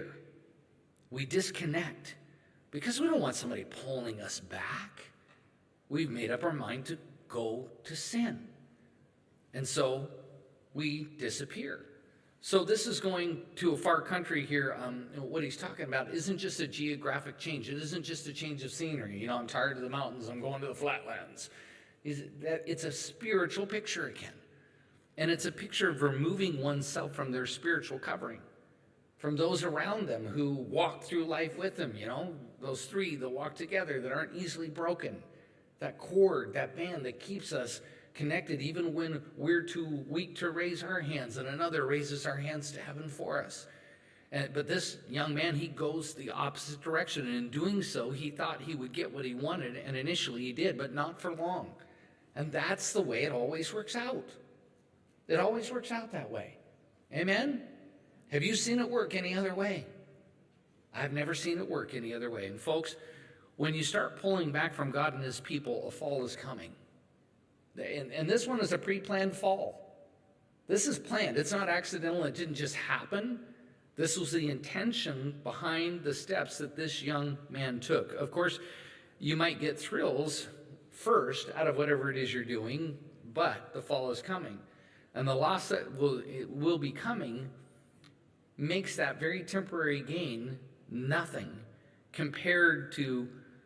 [SPEAKER 4] We disconnect because we don't want somebody pulling us back. We've made up our mind to go to sin. And so we disappear. So this is going to a far country here. Um, what he's talking about isn't just a geographic change. It isn't just a change of scenery. You know, I'm tired of the mountains. I'm going to the flatlands. Is that it's a spiritual picture again. And it's a picture of removing oneself from their spiritual covering, from those around them who walk through life with them, you know, those three that walk together that aren't easily broken, that cord, that band that keeps us connected even when we're too weak to raise our hands and another raises our hands to heaven for us. And, but this young man, he goes the opposite direction, and in doing so, he thought he would get what he wanted, and initially he did, but not for long. And that's the way it always works out. It always works out that way. Amen? Have you seen it work any other way? I've never seen it work any other way. And folks, when you start pulling back from God and his people, a fall is coming. And, and this one is a pre-planned fall. This is planned. It's not accidental. It didn't just happen. This was the intention behind the steps that this young man took. Of course, you might get thrills first out of whatever it is you're doing, but the fall is coming. And the loss that will, it will be coming makes that very temporary gain nothing compared to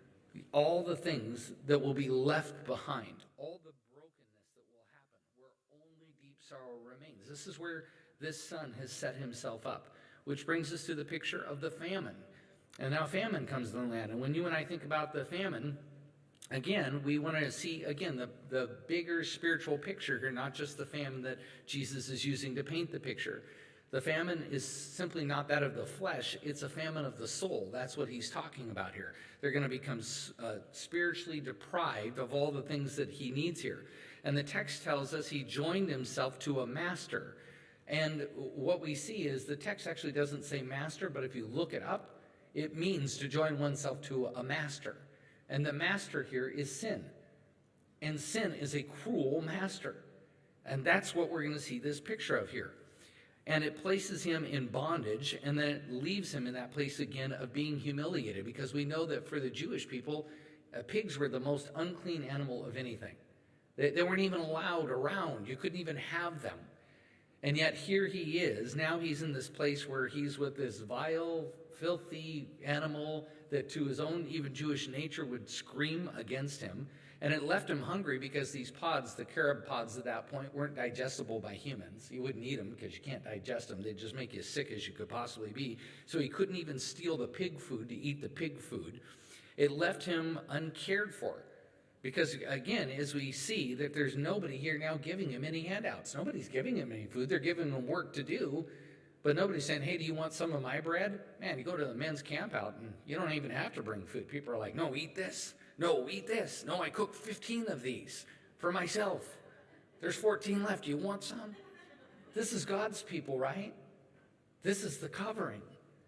[SPEAKER 4] all the things that will be left behind, all the brokenness that will happen where only deep sorrow remains. This is where this son has set himself up, which brings us to the picture of the famine. And now famine comes to the land. And when you and I think about the famine, again, we want to see, again, the, the bigger spiritual picture here, not just the famine that Jesus is using to paint the picture. The famine is simply not that of the flesh. It's a famine of the soul. That's what he's talking about here. They're going to become uh, spiritually deprived of all the things that he needs here. And the text tells us he joined himself to a master. And what we see is the text actually doesn't say master, but if you look it up, it means to join oneself to a master. And the master here is sin. And sin is a cruel master. And that's what we're going to see this picture of here. And it places him in bondage, and then it leaves him in that place again of being humiliated, because we know that for the Jewish people, uh, pigs were the most unclean animal of anything. They, they weren't even allowed around. You couldn't even have them. And yet here he is. Now he's in this place where he's with this vile, filthy animal that to his own even Jewish nature would scream against him. And it left him hungry because these pods, the carob pods at that point, weren't digestible by humans. You wouldn't eat them because you can't digest them. They'd just make you as sick as you could possibly be. So he couldn't even steal the pig food to eat the pig food. It left him uncared for. Because, again, as we see that there's nobody here now giving him any handouts. Nobody's giving him any food. They're giving him work to do. But nobody's saying, hey, do you want some of my bread? Man, you go to the men's camp out and you don't even have to bring food. People are like, no, eat this. No, eat this. No, I cooked fifteen of these for myself. There's fourteen left. Do you want some? This is God's people, right? This is the covering.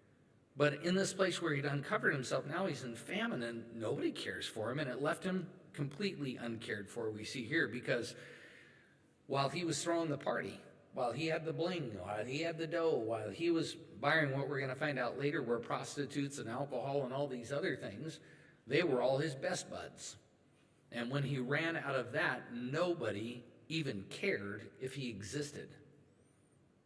[SPEAKER 4] But in this place where he'd uncovered himself, now he's in famine and nobody cares for him. And it left him completely uncared for, we see here, because while he was throwing the party, while he had the bling, while he had the dough, while he was buying what we're going to find out later were prostitutes and alcohol and all these other things, they were all his best buds. And when he ran out of that, nobody even cared if he existed.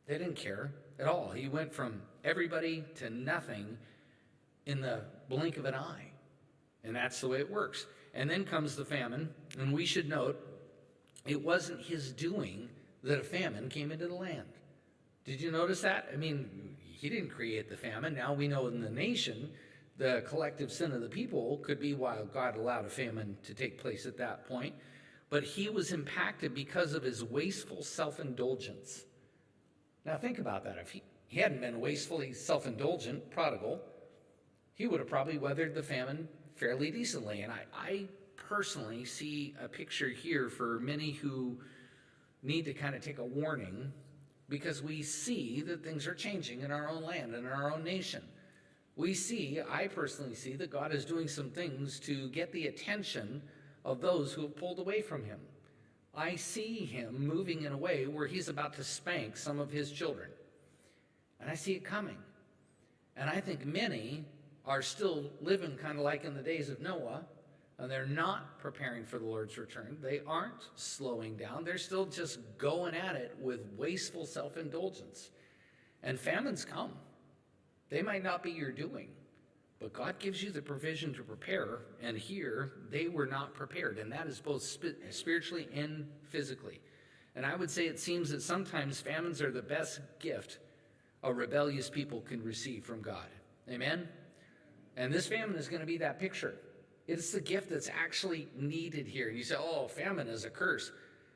[SPEAKER 4] They didn't care at all. He went from everybody to nothing in the blink of an eye. And that's the way it works. And then comes the famine, and we should note, it wasn't his doing that a famine came into the land. Did you notice that? I mean, he didn't create the famine. Now we know in the nation, the collective sin of the people could be why God allowed a famine to take place at that point. But he was impacted because of his wasteful self-indulgence. Now think about that. If he, he hadn't been wastefully self-indulgent, prodigal, he would have probably weathered the famine fairly decently. And I, I personally see a picture here for many who need to kind of take a warning, because we see that things are changing in our own land and in our own nation. We see, I personally see, that God is doing some things to get the attention of those who have pulled away from him. I see him moving in a way where he's about to spank some of his children. And I see it coming. And I think many are still living kind of like in the days of Noah, and they're not preparing for the Lord's return. They aren't slowing down. They're still just going at it with wasteful self-indulgence. And famines come. They might not be your doing, but God gives you the provision to prepare, and here they were not prepared, and that is both spiritually and physically. And I would say it seems that sometimes famines are the best gift a rebellious people can receive from God. Amen? And this famine is going to be that picture. It's the gift that's actually needed here. And you say, oh, famine is a curse.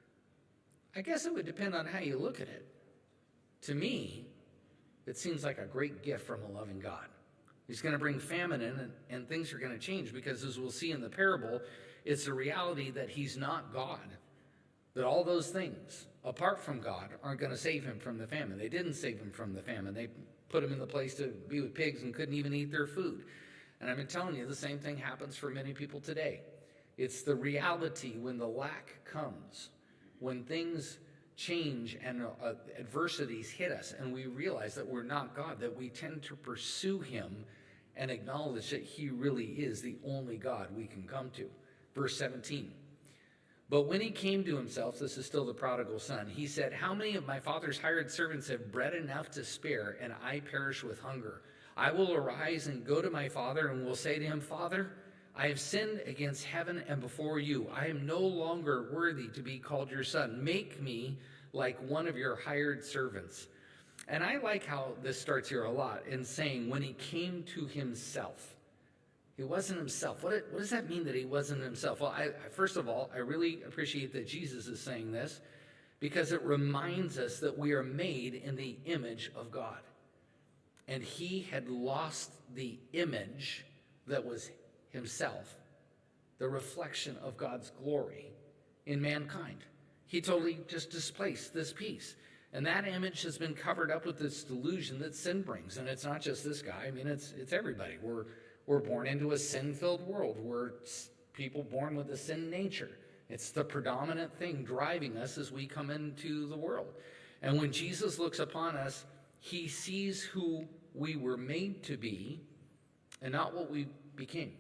[SPEAKER 4] I guess it would depend on how you look at it. To me, it seems like a great gift from a loving God. He's going to bring famine in, and, and things are going to change, because as we'll see in the parable, it's the reality that he's not God. That all those things, apart from God, aren't going to save him from the famine. They didn't save him from the famine. They put him in the place to be with pigs and couldn't even eat their food. And I've been telling you, the same thing happens for many people today. It's the reality when the lack comes, when things change and uh, adversities hit us, and we realize that we're not God, that we tend to pursue him and acknowledge that he really is the only God we can come to. Verse seventeen. But when he came to himself, this is still the prodigal son, he said, how many of my father's hired servants have bread enough to spare, and I perish with hunger? I will arise and go to my father, and will say to him, Father, I have sinned against heaven and before you. I am no longer worthy to be called your son. Make me like one of your hired servants. And I like how this starts here a lot in saying, when he came to himself. He wasn't himself. What, what does that mean that he wasn't himself? Well, I, first of all, I really appreciate that Jesus is saying this, because it reminds us that we are made in the image of God. And he had lost the image that was himself, the reflection of God's glory in mankind. He totally just displaced this piece. And that image has been covered up with this delusion that sin brings. And it's not just this guy. I mean, it's it's everybody. We're, we're born into a sin-filled world. We're people born with a sin nature. It's the predominant thing driving us as we come into the world. And when Jesus looks upon us, he sees who we were made to be and not what we became.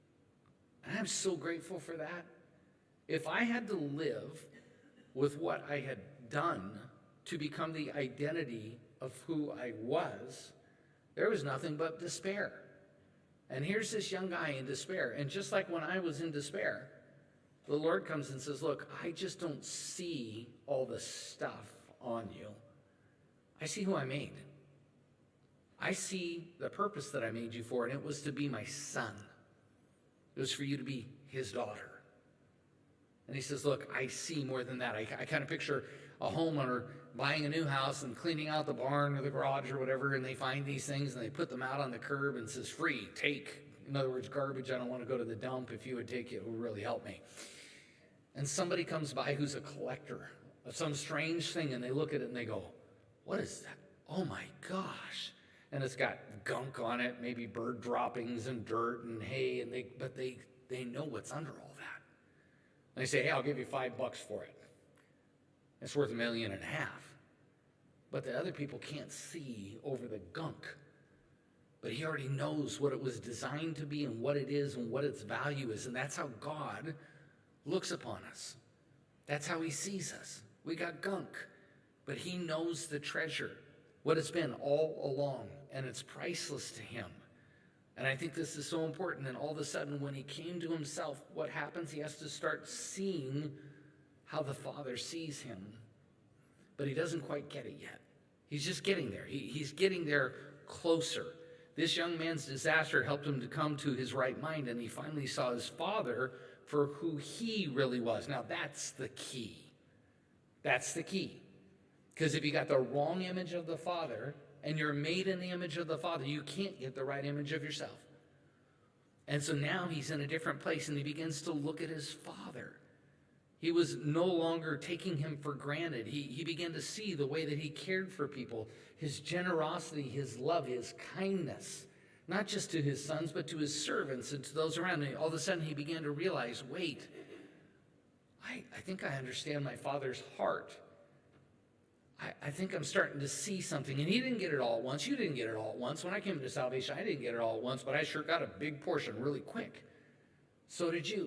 [SPEAKER 4] And I'm so grateful for that. If I had to live with what I had done to become the identity of who I was, there was nothing but despair. And here's this young guy in despair. And just like when I was in despair, the Lord comes and says, look, I just don't see all the stuff on you. I see who I made. I see the purpose that I made you for, and it was to be my son. It was for you to be his daughter. And he says, look, I see more than that. I, I kind of picture a homeowner buying a new house and cleaning out the barn or the garage or whatever, and they find these things and they put them out on the curb and says, free, take. In other words, garbage, I don't want to go to the dump. If you would take it, it would really help me. And somebody comes by who's a collector of some strange thing, and they look at it and they go, what is that? Oh my gosh. And it's got gunk on it, maybe bird droppings and dirt and hay, and they but they they know what's under all that. And they say, hey, I'll give you five bucks for it. It's worth a million and a half. But the other people can't see over the gunk. But he already knows what it was designed to be and what it is and what its value is. And that's how God looks upon us. That's how he sees us. We got gunk. but he knows the treasure, what it's been all along, and it's priceless to him. And I think this is so important. And all of a sudden, when he came to himself, what happens? He has to start seeing how the Father sees him. But he doesn't quite get it yet. He's just getting there. He, he's getting there closer. This young man's disaster helped him to come to his right mind, and he finally saw his Father for who he really was. Now, that's the key. That's the key. Because if you got the wrong image of the Father, and you're made in the image of the Father, you can't get the right image of yourself. And so now he's in a different place, and he begins to look at his Father. He was no longer taking him for granted. He, he began to see the way that he cared for people, his generosity, his love, his kindness, not just to his sons, but to his servants and to those around him. All of a sudden, he began to realize, wait, I, I think I understand my Father's heart. I, I think I'm starting to see something. And he didn't get it all at once. You didn't get it all at once. When I came into salvation, I didn't get it all at once, but I sure got a big portion really quick. So did you.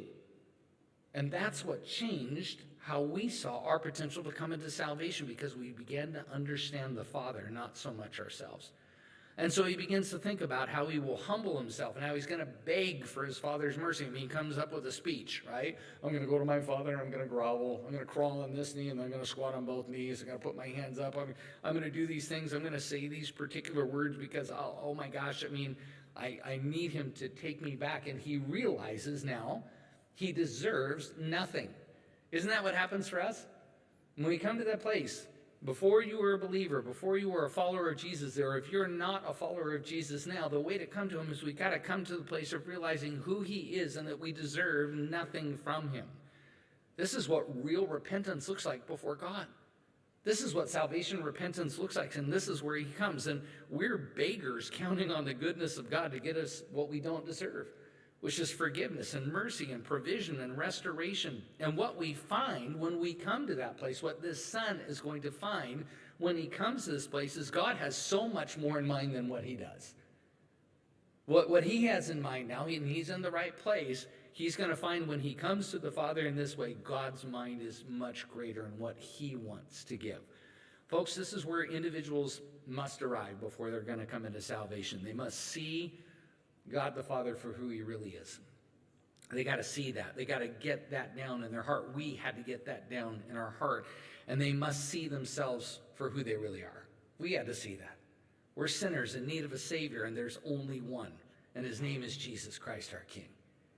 [SPEAKER 4] And that's what changed how we saw our potential to come into salvation, because we began to understand the Father, not so much ourselves. And so he begins to think about how he will humble himself and how he's going to beg for his Father's mercy. I mean, he comes up with a speech, right? I'm going to go to my Father, and I'm going to grovel. I'm going to crawl on this knee, and I'm going to squat on both knees. I'm going to put my hands up. I'm, I'm going to do these things. I'm going to say these particular words because, oh, oh my gosh, I mean, I, I need him to take me back. And he realizes now he deserves nothing. Isn't that what happens for us? When we come to that place, before you were a believer, before you were a follower of Jesus, or if you're not a follower of Jesus now, the way to come to him is we got to come to the place of realizing who he is and that we deserve nothing from him. This is what real repentance looks like before God. This is what salvation repentance looks like, and this is where he comes. And we're beggars counting on the goodness of God to get us what we don't deserve, which is forgiveness and mercy and provision and restoration. And what we find when we come to that place, what this son is going to find when he comes to this place, is God has so much more in mind than what he does. What, what he has in mind now, and he's in the right place, he's going to find when he comes to the Father in this way, God's mind is much greater in what he wants to give. Folks, this is where individuals must arrive before they're going to come into salvation. They must see God the Father for who he really is. They got to see that. They got to get that down in their heart. We had to get that down in our heart. And they must see themselves for who they really are. We had to see that. We're sinners in need of a Savior, and there's only one. And his name is Jesus Christ, our King.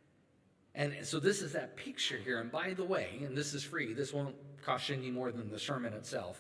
[SPEAKER 4] And so this is that picture here. And by the way, and this is free. This won't cost you any more than the sermon itself.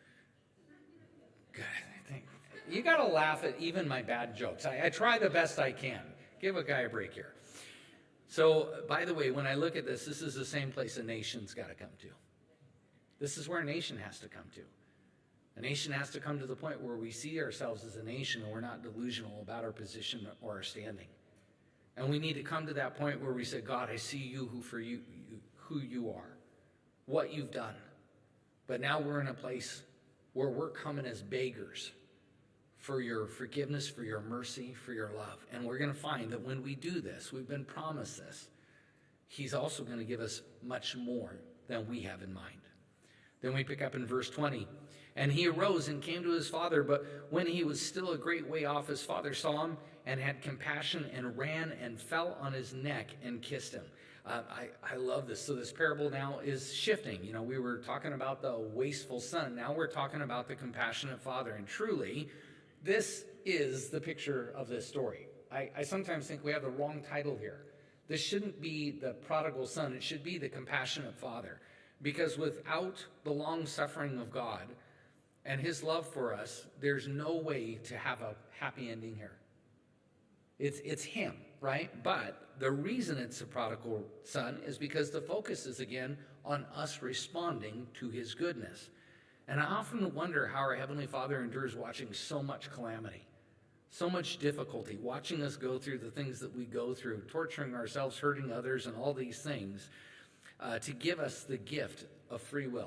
[SPEAKER 4] Good. You got to laugh at even my bad jokes. I, I try the best I can. Give a guy a break here. So, by the way, when I look at this, this is the same place a nation's got to come to. This is where a nation has to come to. A nation has to come to the point where we see ourselves as a nation and we're not delusional about our position or our standing. And we need to come to that point where we say, God, I see you who for you, you who you are, what you've done. But now we're in a place where we're coming as beggars for your forgiveness, for your mercy, for your love. And we're going to find that when we do this, we've been promised this, he's also going to give us much more than we have in mind. Then we pick up in verse twenty. And he arose and came to his father, but when he was still a great way off, his father saw him and had compassion and ran and fell on his neck and kissed him. Uh, I, I love this. So this parable now is shifting. You know, we were talking about the wasteful son. Now we're talking about the compassionate father. And truly, this is the picture of this story. I, I sometimes think we have the wrong title here. This shouldn't be the prodigal son. It should be the compassionate father. Because without the long suffering of God and his love for us, there's no way to have a happy ending here. It's, it's him, right? But the reason it's the prodigal son is because the focus is, again, on us responding to his goodness. And I often wonder how our Heavenly Father endures watching so much calamity, so much difficulty, watching us go through the things that we go through, torturing ourselves, hurting others, and all these things, uh, to give us the gift of free will.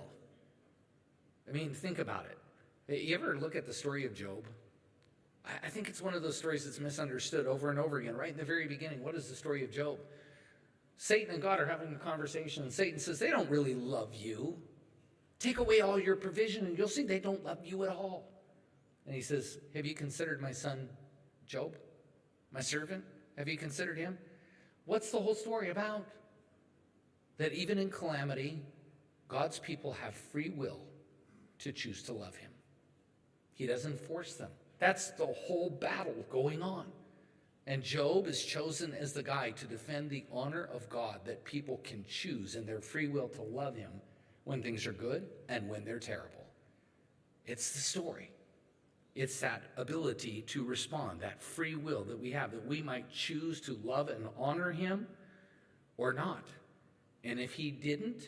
[SPEAKER 4] I mean, think about it. You ever look at the story of Job? I think it's one of those stories that's misunderstood over and over again. Right in the very beginning, what is the story of Job? Satan and God are having a conversation, and Satan says, they don't really love you. Take away all your provision and you'll see they don't love you at all. And he says, have you considered my son Job, my servant? Have you considered him? What's the whole story about? That even in calamity, God's people have free will to choose to love him. He doesn't force them. That's the whole battle going on. And Job is chosen as the guy to defend the honor of God, that people can choose in their free will to love him when things are good and when they're terrible. It's the story. It's that ability to respond, that free will that we have, that we might choose to love and honor him or not. And if he didn't,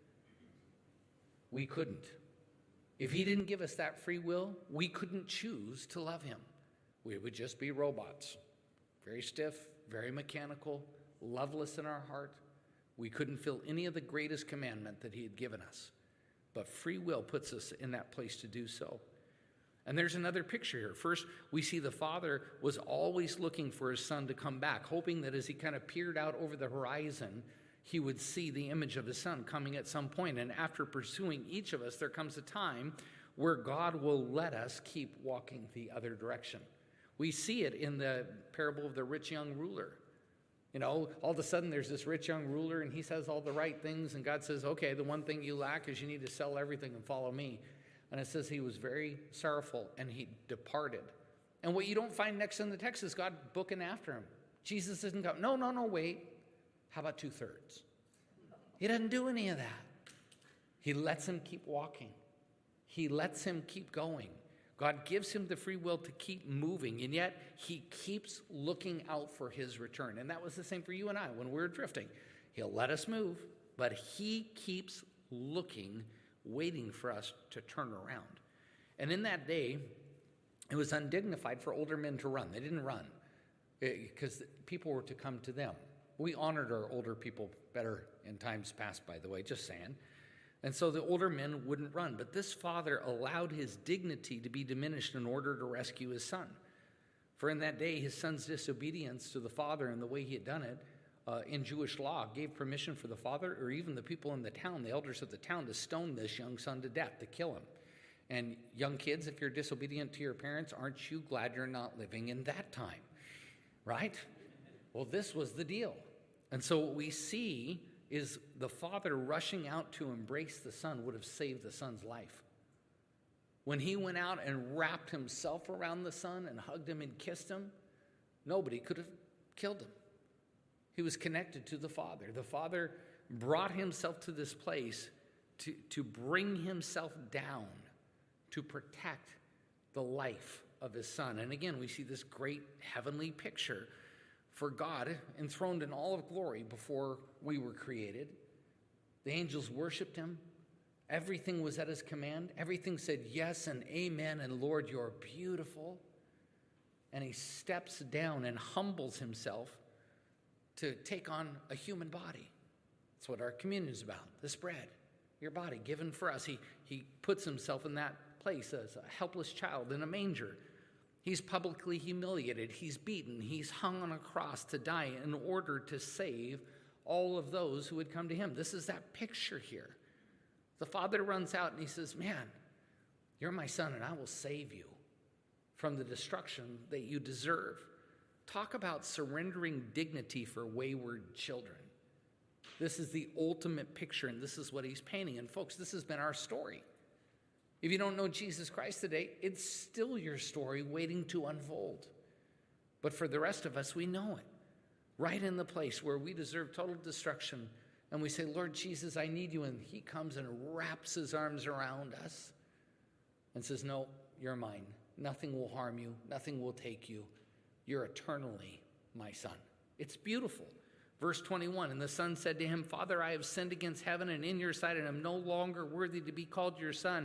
[SPEAKER 4] we couldn't. If he didn't give us that free will, we couldn't choose to love him. We would just be robots, very stiff, very mechanical, loveless in our heart. We couldn't fill any of the greatest commandment that he had given us. But free will puts us in that place to do so. And there's another picture here. First, we see the father was always looking for his son to come back, hoping that as he kind of peered out over the horizon, he would see the image of his son coming at some point. And after pursuing each of us, there comes a time where God will let us keep walking the other direction. We see it in the parable of the rich young ruler. You know, all of a sudden there's this rich young ruler and he says all the right things, and God says, okay, the one thing you lack is you need to sell everything and follow me. And it says he was very sorrowful and he departed. And what you don't find next in the text is God booking after him. Jesus doesn't go, no, no, no, wait. How about two-thirds? He doesn't do any of that. He lets him keep walking. He lets him keep going. God gives him the free will to keep moving, and yet he keeps looking out for his return. And that was the same for you and I when we were drifting. He'll let us move, but he keeps looking, waiting for us to turn around. And in that day, it was undignified for older men to run. They didn't run because people were to come to them. We honored our older people better in times past, by the way, just saying. And so the older men wouldn't run. But this father allowed his dignity to be diminished in order to rescue his son. For in that day, his son's disobedience to the father and the way he had done it uh, in Jewish law gave permission for the father or even the people in the town, the elders of the town, to stone this young son to death, to kill him. And young kids, if you're disobedient to your parents, aren't you glad you're not living in that time? Right? Well, this was the deal. And so what we see is the father rushing out to embrace the son would have saved the son's life. When he went out and wrapped himself around the son and hugged him and kissed him, nobody could have killed him. He was connected to the father. The father brought himself to this place to, to bring himself down, to protect the life of his son. And again, we see this great heavenly picture for God enthroned in all of glory before we were created. The angels worshiped him. Everything was at his command. Everything said yes and amen, and Lord, you're beautiful. And he steps down and humbles himself to take on a human body. That's what our communion is about, this bread, your body given for us. He, he puts himself in that place as a helpless child in a manger. He's publicly humiliated. He's beaten. He's hung on a cross to die in order to save all of those who would come to him. This is that picture here. The father runs out and he says, man, you're my son and I will save you from the destruction that you deserve. Talk about surrendering dignity for wayward children. This is the ultimate picture, and this is what he's painting. And folks, this has been our story. If you don't know Jesus Christ today, it's still your story waiting to unfold. But for the rest of us, we know it. Right in the place where we deserve total destruction, and we say, Lord Jesus, I need you. And he comes and wraps his arms around us and says, no, you're mine. Nothing will harm you. Nothing will take you. You're eternally my son. It's beautiful. Verse twenty-one, and the son said to him, Father, I have sinned against heaven and in your sight, and am no longer worthy to be called your son.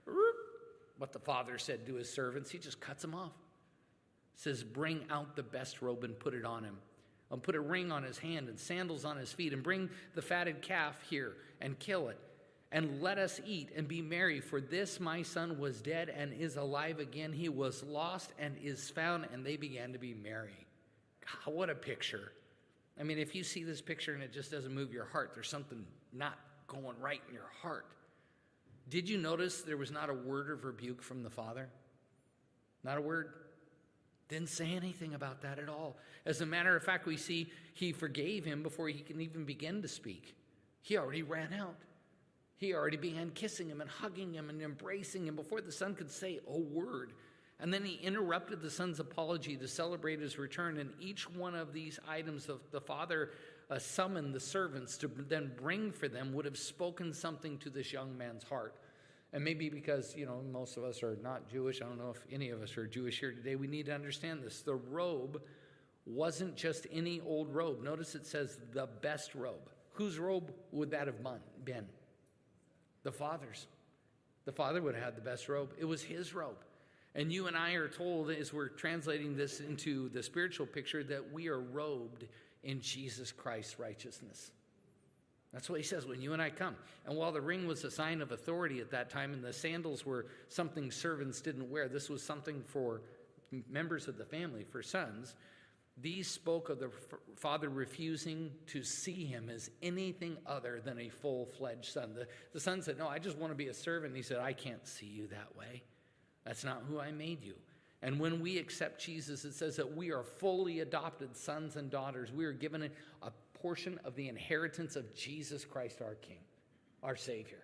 [SPEAKER 4] But the father said to his servants, he just cuts them off. Says, bring out the best robe and put it on him. And put a ring on his hand and sandals on his feet, and bring the fatted calf here and kill it. And let us eat and be merry, for this my son was dead and is alive again. He was lost and is found, and they began to be merry. God, what a picture. I mean, if you see this picture and it just doesn't move your heart, there's something not going right in your heart. Did you notice there was not a word of rebuke from the Father? Not a word. Didn't say anything about that at all. As a matter of fact, we see he forgave him before he can even begin to speak. He already ran out. He already began kissing him and hugging him and embracing him before the son could say a word. And then he interrupted the son's apology to celebrate his return. And each one of these items of the father uh, summoned the servants to then bring for them would have spoken something to this young man's heart. And maybe because, you know, most of us are not Jewish. I don't know if any of us are Jewish here today. We need to understand this. The robe wasn't just any old robe. Notice it says the best robe. Whose robe would that have been? The Father's. The Father would have had the best robe. It was his robe. And you and I are told, as we're translating this into the spiritual picture, that we are robed in Jesus Christ's righteousness. That's what he says when you and I come. And while the ring was a sign of authority at that time and the sandals were something servants didn't wear, this was something for members of the family, for sons. These spoke of the father refusing to see him as anything other than a full-fledged son. The, the son said, no, I just want to be a servant. And he said, I can't see you that way. That's not who I made you. And when we accept Jesus, it says that we are fully adopted sons and daughters. We are given a, a portion of the inheritance of Jesus Christ, our King, our Savior.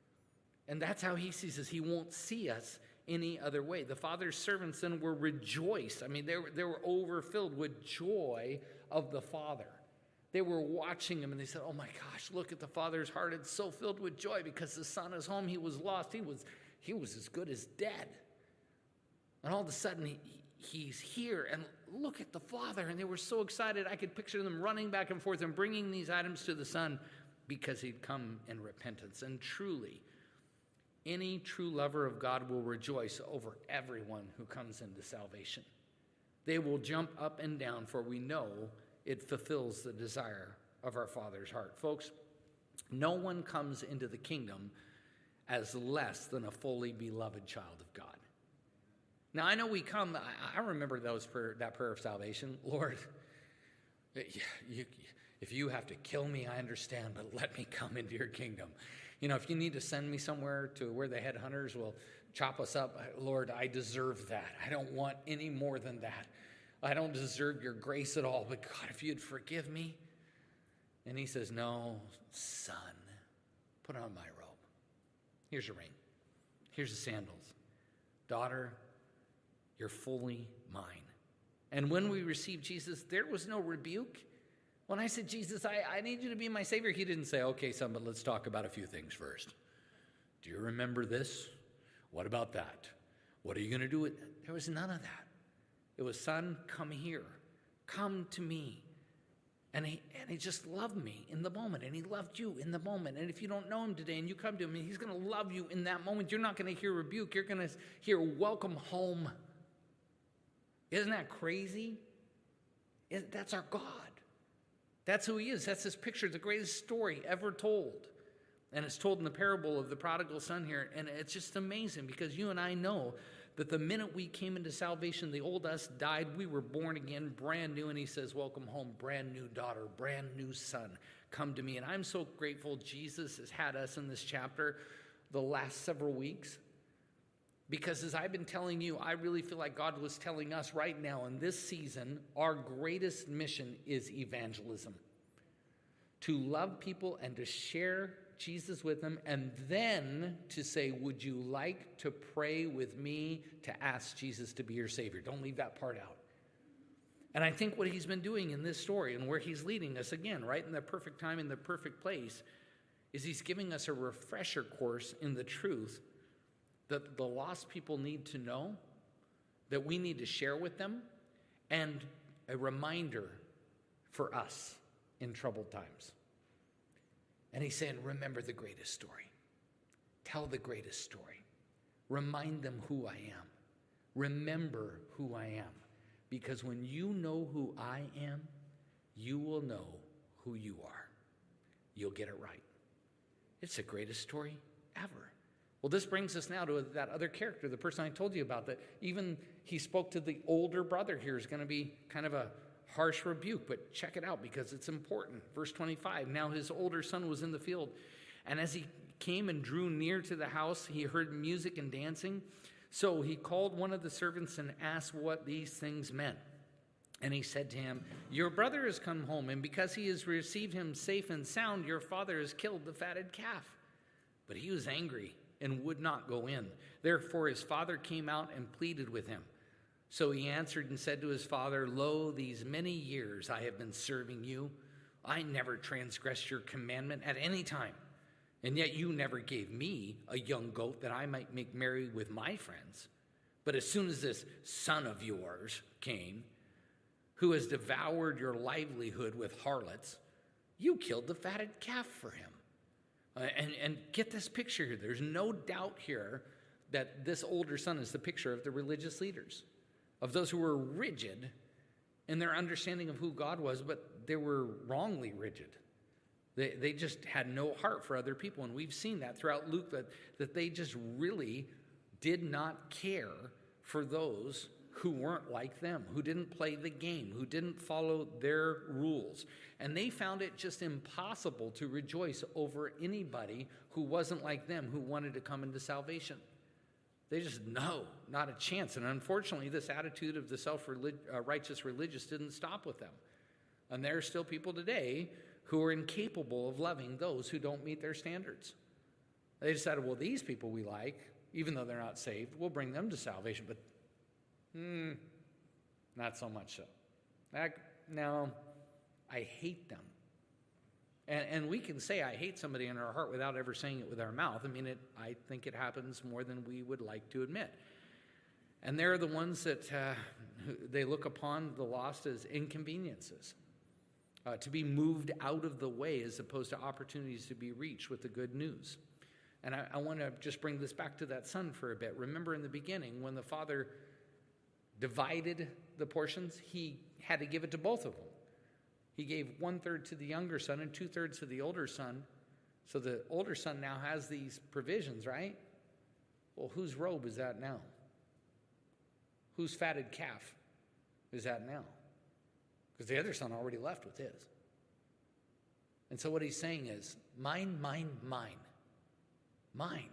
[SPEAKER 4] And that's how he sees us. He won't see us any other way. The Father's servants then were rejoiced. I mean, they were, they were overfilled with joy of the Father. They were watching him and they said, oh my gosh, look at the Father's heart. It's so filled with joy because the Son is home. He was lost. He was, he was as good as dead. And all of a sudden, he, he's here, and look at the Father. And they were so excited. I could picture them running back and forth and bringing these items to the Son because he'd come in repentance. And truly, any true lover of God will rejoice over everyone who comes into salvation. They will jump up and down, for we know it fulfills the desire of our Father's heart. Folks, no one comes into the kingdom as less than a fully beloved child of God. Now, I know we come, I, I remember those prayer, that prayer of salvation. Lord, you, if you have to kill me, I understand, but let me come into your kingdom. You know, if you need to send me somewhere to where the headhunters will chop us up, Lord, I deserve that. I don't want any more than that. I don't deserve your grace at all, but God, if you'd forgive me. And he says, no, son, put on my robe. Here's your ring. Here's the sandals. Daughter, you're fully mine. And when we received Jesus, there was no rebuke. When I said, Jesus, I, I need you to be my Savior, he didn't say, okay, son, but let's talk about a few things first. Do you remember this? What about that? What are you going to do with it? There was none of that. It was, son, come here. Come to me. And he, and he just loved me in the moment, and he loved you in the moment. And if you don't know him today and you come to him, he's going to love you in that moment. You're not going to hear rebuke. You're going to hear welcome home. Isn't that crazy? That's our God. That's who he is. That's his picture, the greatest story ever told. And it's told in the parable of the prodigal son here. And it's just amazing because you and I know that the minute we came into salvation, the old us died. We were born again, brand new. And he says, welcome home, brand new daughter, brand new son. Come to me. And I'm so grateful Jesus has had us in this chapter the last several weeks. Because as I've been telling you, I really feel like God was telling us right now in this season, our greatest mission is evangelism. To love people and to share Jesus with them, and then to say, would you like to pray with me to ask Jesus to be your Savior? Don't leave that part out. And I think what he's been doing in this story and where he's leading us, again, right in the perfect time, in the perfect place, is he's giving us a refresher course in the truth that the lost people need to know, that we need to share with them, and a reminder for us in troubled times. And he's saying, remember the greatest story. Tell the greatest story. Remind them who I am. Remember who I am. Because when you know who I am, you will know who you are. You'll get it right. It's the greatest story ever. Well, this brings us now to that other character, the person I told you about, that even he spoke to the older brother here is going to be kind of a harsh rebuke, but check it out because it's important. Verse twenty-five, now his older son was in the field, and as he came and drew near to the house, he heard music and dancing. So he called one of the servants and asked what these things meant. And he said to him, your brother has come home, and because he has received him safe and sound, your father has killed the fatted calf. But he was angry and would not go in. Therefore his father came out and pleaded with him. So he answered and said to his father, lo, these many years I have been serving you. I never transgressed your commandment at any time. And yet you never gave me a young goat that I might make merry with my friends. But as soon as this son of yours came, who has devoured your livelihood with harlots, you killed the fatted calf for him. Uh, and, and get this picture here. There's no doubt here that this older son is the picture of the religious leaders, of those who were rigid in their understanding of who God was, but they were wrongly rigid. They, they just had no heart for other people. And we've seen that throughout Luke, that, that they just really did not care for those who weren't like them, who didn't play the game, who didn't follow their rules. And they found it just impossible to rejoice over anybody who wasn't like them, who wanted to come into salvation. They just, no, not a chance. And unfortunately, this attitude of the self-righteous religious didn't stop with them. And there are still people today who are incapable of loving those who don't meet their standards. They decided, well, these people we like, even though they're not saved, we'll bring them to salvation. But Hmm, not so much so. That, no, I hate them. And, and we can say I hate somebody in our heart without ever saying it with our mouth. I mean, it, I think it happens more than we would like to admit. And they're the ones that uh, they look upon the lost as inconveniences, uh, to be moved out of the way as opposed to opportunities to be reached with the good news. And I, I want to just bring this back to that son for a bit. Remember in the beginning when the father divided the portions, he had to give it to both of them. He gave one-third to the younger son and two-thirds to the older son. So the older son now has these provisions, right? Well, whose robe is that now? Whose fatted calf is that now? Because the other son already left with his. And so what he's saying is, mine, mine, mine. Mine.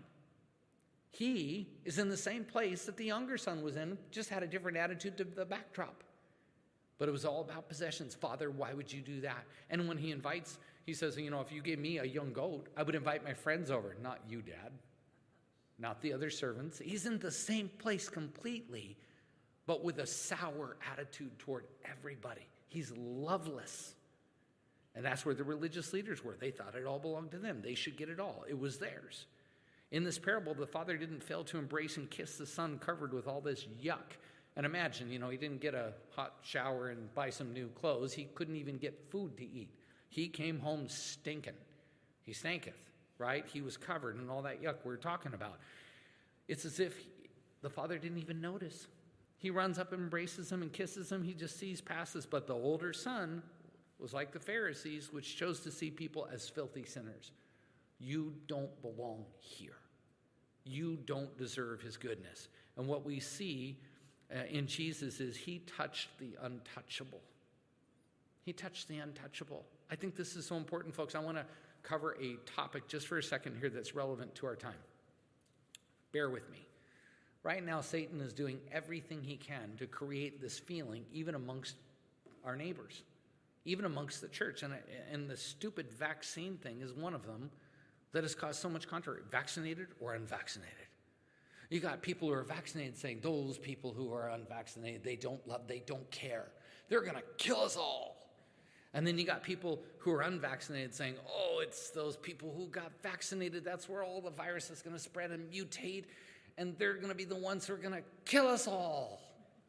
[SPEAKER 4] He is in the same place that the younger son was in, just had a different attitude to the backdrop. But it was all about possessions. Father, why would you do that? And when he invites, he says, you know, if you gave me a young goat, I would invite my friends over. Not you, Dad. Not the other servants. He's in the same place completely, but with a sour attitude toward everybody. He's loveless. And that's where the religious leaders were. They thought it all belonged to them. They should get it all. It was theirs. In this parable, the father didn't fail to embrace and kiss the son covered with all this yuck. And imagine, you know, he didn't get a hot shower and buy some new clothes. He couldn't even get food to eat. He came home stinking. He stanketh, right? He was covered in all that yuck we're talking about. It's as if he, the father didn't even notice. He runs up and embraces him and kisses him. He just sees past this. But the older son was like the Pharisees, which chose to see people as filthy sinners. You don't belong here. You don't deserve his goodness. And what we see uh, in Jesus is he touched the untouchable. He touched the untouchable. I think this is so important, folks. I want to cover a topic just for a second here that's relevant to our time. Bear with me. Right now, Satan is doing everything he can to create this feeling, even amongst our neighbors, even amongst the church. And, and the stupid vaccine thing is one of them that has caused so much controversy. Vaccinated or unvaccinated? You got people who are vaccinated saying, those people who are unvaccinated, they don't love, they don't care. They're going to kill us all. And then you got people who are unvaccinated saying, oh, it's those people who got vaccinated. That's where all the virus is going to spread and mutate. And they're going to be the ones who are going to kill us all.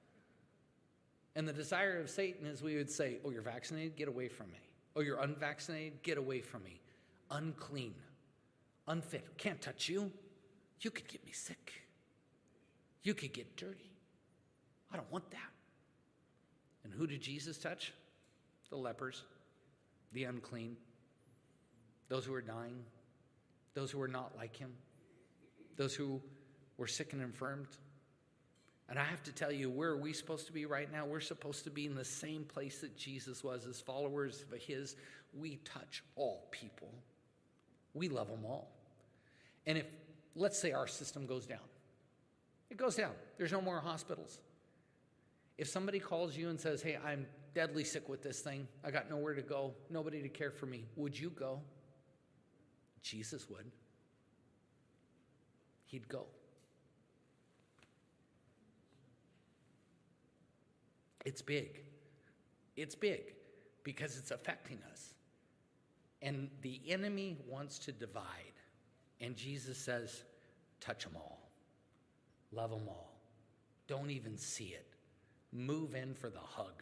[SPEAKER 4] And the desire of Satan is we would say, oh, you're vaccinated? Get away from me. Oh, you're unvaccinated? Get away from me. Unclean. Unfit. Can't touch you. You could get me sick. You could get dirty. I don't want that. And who did Jesus touch? The lepers, the unclean, those who were dying, those who were not like him, those who were sick and infirmed. And I have to tell you, where are we supposed to be right now? We're supposed to be in the same place that Jesus was. As followers of his, we touch all people. We love them all. And if, let's say our system goes down, it goes down. There's no more hospitals. If somebody calls you and says, hey, I'm deadly sick with this thing, I got nowhere to go, nobody to care for me, would you go? Jesus would. He'd go. It's big. It's big because it's affecting us. And the enemy wants to divide. And Jesus says, touch them all. Love them all. Don't even see it. Move in for the hug.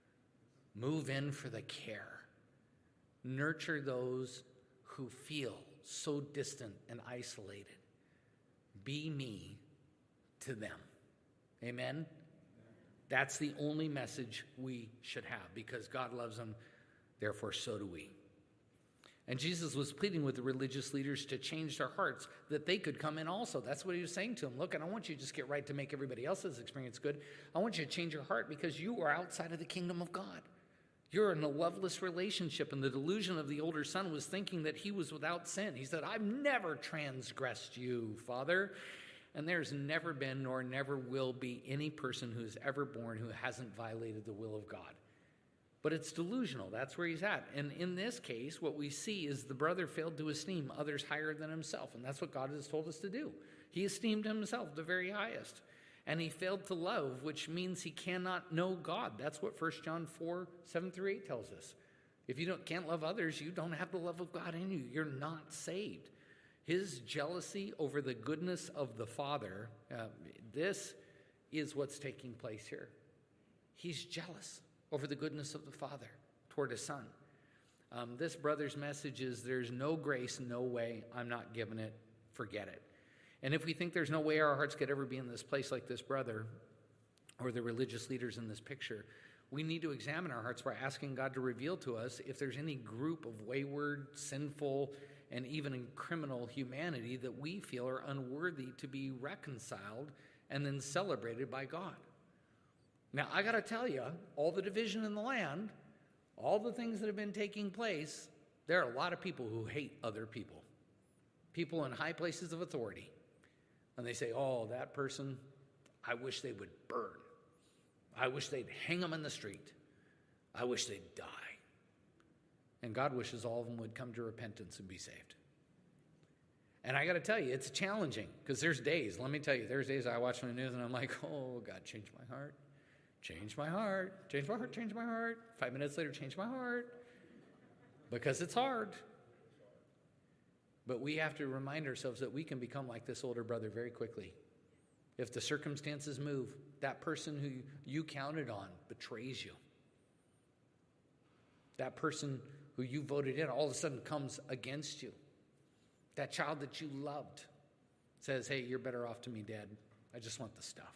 [SPEAKER 4] Move in for the care. Nurture those who feel so distant and isolated. Be me to them. Amen? That's the only message we should have, because God loves them, therefore so do we. And Jesus was pleading with the religious leaders to change their hearts, that they could come in also. That's what he was saying to them. Look, I don't want you to just get right to make everybody else's experience good. I want you to change your heart, because you are outside of the kingdom of God. You're in a loveless relationship, and the delusion of the older son was thinking that he was without sin. He said, I've never transgressed you, Father. And there's never been nor never will be any person who is ever born who hasn't violated the will of God. But it's delusional. That's where he's at. And in this case, what we see is the brother failed to esteem others higher than himself. And that's what God has told us to do. He esteemed himself the very highest. And he failed to love, which means he cannot know God. That's what First John four, seven through eight tells us. If you don't, can't love others, you don't have the love of God in you. You're not saved. His jealousy over the goodness of the Father, uh, this is what's taking place here. He's jealous over the goodness of the Father toward his Son. Um, this brother's message is, there's no grace, no way, I'm not giving it, forget it. And if we think there's no way our hearts could ever be in this place like this brother or the religious leaders in this picture, we need to examine our hearts by asking God to reveal to us if there's any group of wayward, sinful, and even in criminal humanity that we feel are unworthy to be reconciled and then celebrated by God. Now, I got to tell you, all the division in the land, all the things that have been taking place, there are a lot of people who hate other people, people in high places of authority. And they say, oh, that person, I wish they would burn. I wish they'd hang them in the street. I wish they'd die. And God wishes all of them would come to repentance and be saved. And I got to tell you, it's challenging, because there's days, let me tell you, there's days I watch the news and I'm like, oh, God, change my heart. Change my heart. Change my heart. Change my heart. Five minutes later, change my heart. Because it's hard. But we have to remind ourselves that we can become like this older brother very quickly. If the circumstances move, that person who you counted on betrays you. That person who you voted in all of a sudden comes against you. That child that you loved says, hey, you're better off to me, Dad. I just want the stuff.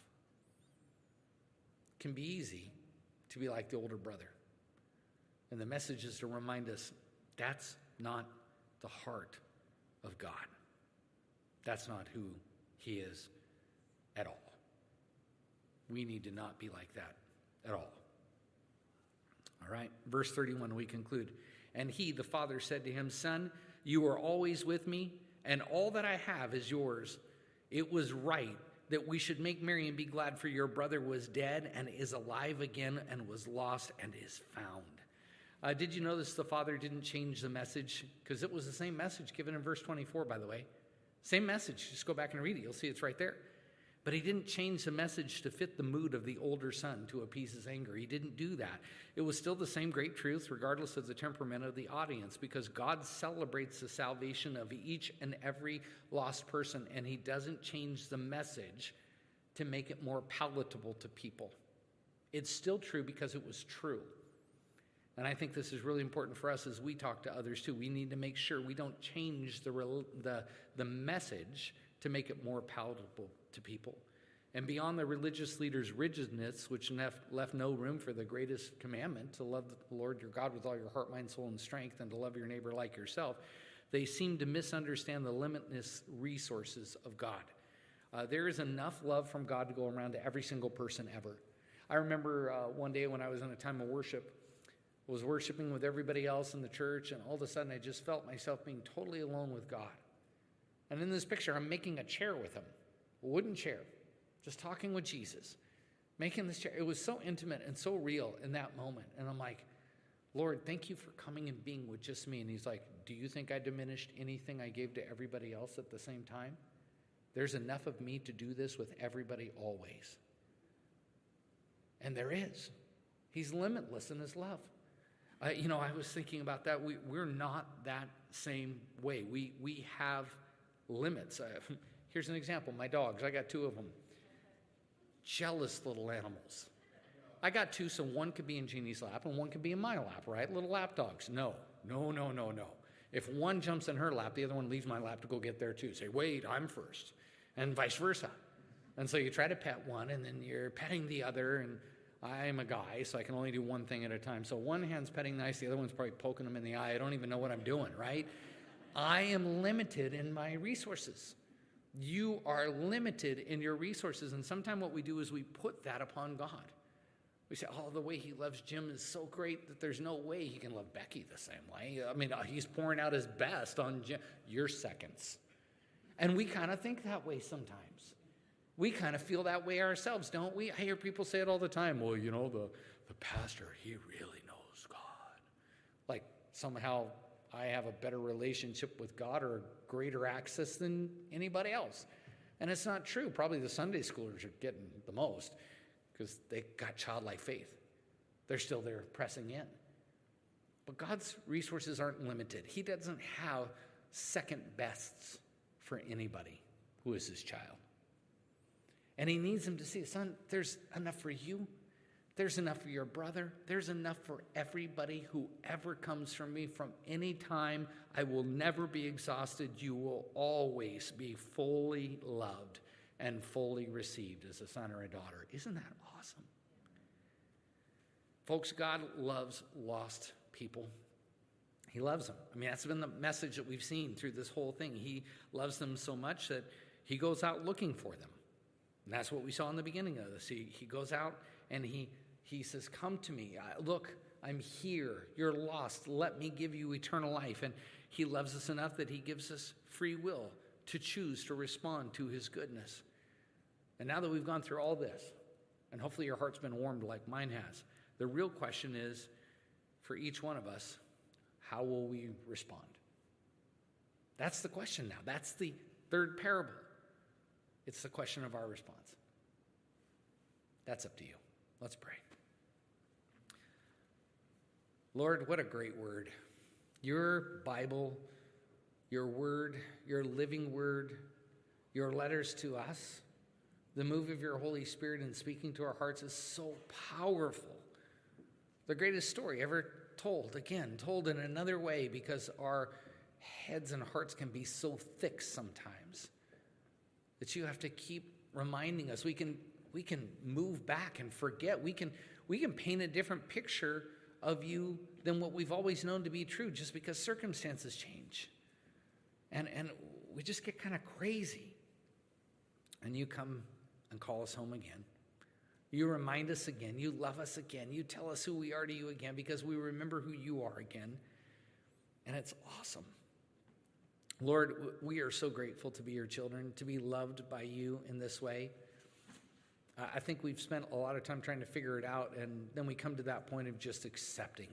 [SPEAKER 4] It can be easy to be like the older brother. And the message is to remind us that's not the heart of God. That's not who he is at all. We need to not be like that at all. All right, verse thirty-one, we conclude. And he, the father, said to him, Son, you are always with me, and all that I have is yours. It was right that we should make merry and be glad, for your brother was dead and is alive again, and was lost and is found. Uh, did you notice the father didn't change the message? Because it was the same message given in verse twenty-four, by the way. Same message. Just go back and read it. You'll see it's right there. But he didn't change the message to fit the mood of the older son to appease his anger. He didn't do that. It was still the same great truth, regardless of the temperament of the audience, because God celebrates the salvation of each and every lost person, and he doesn't change the message to make it more palatable to people. It's still true because it was true. And I think this is really important for us as we talk to others too. We need to make sure we don't change the the, the message to make it more palatable to people. And beyond the religious leaders' rigidness, which left, left no room for the greatest commandment, to love the Lord your God with all your heart, mind, soul, and strength, and to love your neighbor like yourself, they seem to misunderstand the limitless resources of God. Uh, there is enough love from God to go around to every single person ever. I remember uh, one day when I was in a time of worship, I was worshiping with everybody else in the church, and all of a sudden I just felt myself being totally alone with God. And in this picture, I'm making a chair with him, a wooden chair, just talking with Jesus, making this chair. It was so intimate and so real in that moment. And I'm like, Lord, thank you for coming and being with just me. And he's like, do you think I diminished anything I gave to everybody else at the same time? There's enough of me to do this with everybody always. And there is. He's limitless in his love. Uh, you know, I was thinking about that. We, we're not that same way. We, we have limits. Uh, here's an example. My dogs, I got two of them. Jealous little animals. I got two, so one could be in Jeannie's lap and one could be in my lap, right? Little lap dogs. No, no, no, no, no. If one jumps in her lap, the other one leaves my lap to go get there too. Say, wait, I'm first. And vice versa. And so you try to pet one, and then you're petting the other, and I'm a guy, so I can only do one thing at a time. So one hand's petting nice, the other one's probably poking them in the eye. I don't even know what I'm doing, right? I am limited in my resources. You are limited in your resources, and sometimes what we do is we put that upon God. We say, oh, the way he loves Jim is so great that there's no way he can love Becky the same way. I mean, he's pouring out his best on Jim. You're seconds. And we kind of think that way sometimes. We kind of feel that way ourselves, don't we? I hear people say it all the time. Well, you know, the, the pastor, he really knows God. Like somehow I have a better relationship with God or greater access than anybody else. And it's not true. Probably the Sunday schoolers are getting the most because they got childlike faith. They're still there pressing in. But God's resources aren't limited. He doesn't have second bests for anybody who is his child. And he needs them to see, son, there's enough for you. There's enough for your brother. There's enough for everybody who ever comes from me from any time. I will never be exhausted. You will always be fully loved and fully received as a son or a daughter. Isn't that awesome? Folks, God loves lost people. He loves them. I mean, that's been the message that we've seen through this whole thing. He loves them so much that he goes out looking for them. And that's what we saw in the beginning of this. He, he goes out and he, he says, come to me. I, look, I'm here. You're lost. Let me give you eternal life. And he loves us enough that he gives us free will to choose to respond to his goodness. And now that we've gone through all this, and hopefully your heart's been warmed like mine has, the real question is, for each one of us, how will we respond? That's the question now. That's the third parable. It's the question of our response. That's up to you. Let's pray. Lord, what a great word. Your Bible, your word, your living word, your letters to us, the move of your Holy Spirit in speaking to our hearts is so powerful. The greatest story ever told, again, told in another way because our heads and hearts can be so thick sometimes that you have to keep reminding us. We can we can move back and forget. We can we can paint a different picture of you than what we've always known to be true just because circumstances change. And and we just get kind of crazy. And you come and call us home again. You remind us again. You love us again. You tell us who we are to you again because we remember who you are again. And it's awesome. Lord, we are so grateful to be your children, to be loved by you in this way. I think we've spent a lot of time trying to figure it out, and then we come to that point of just accepting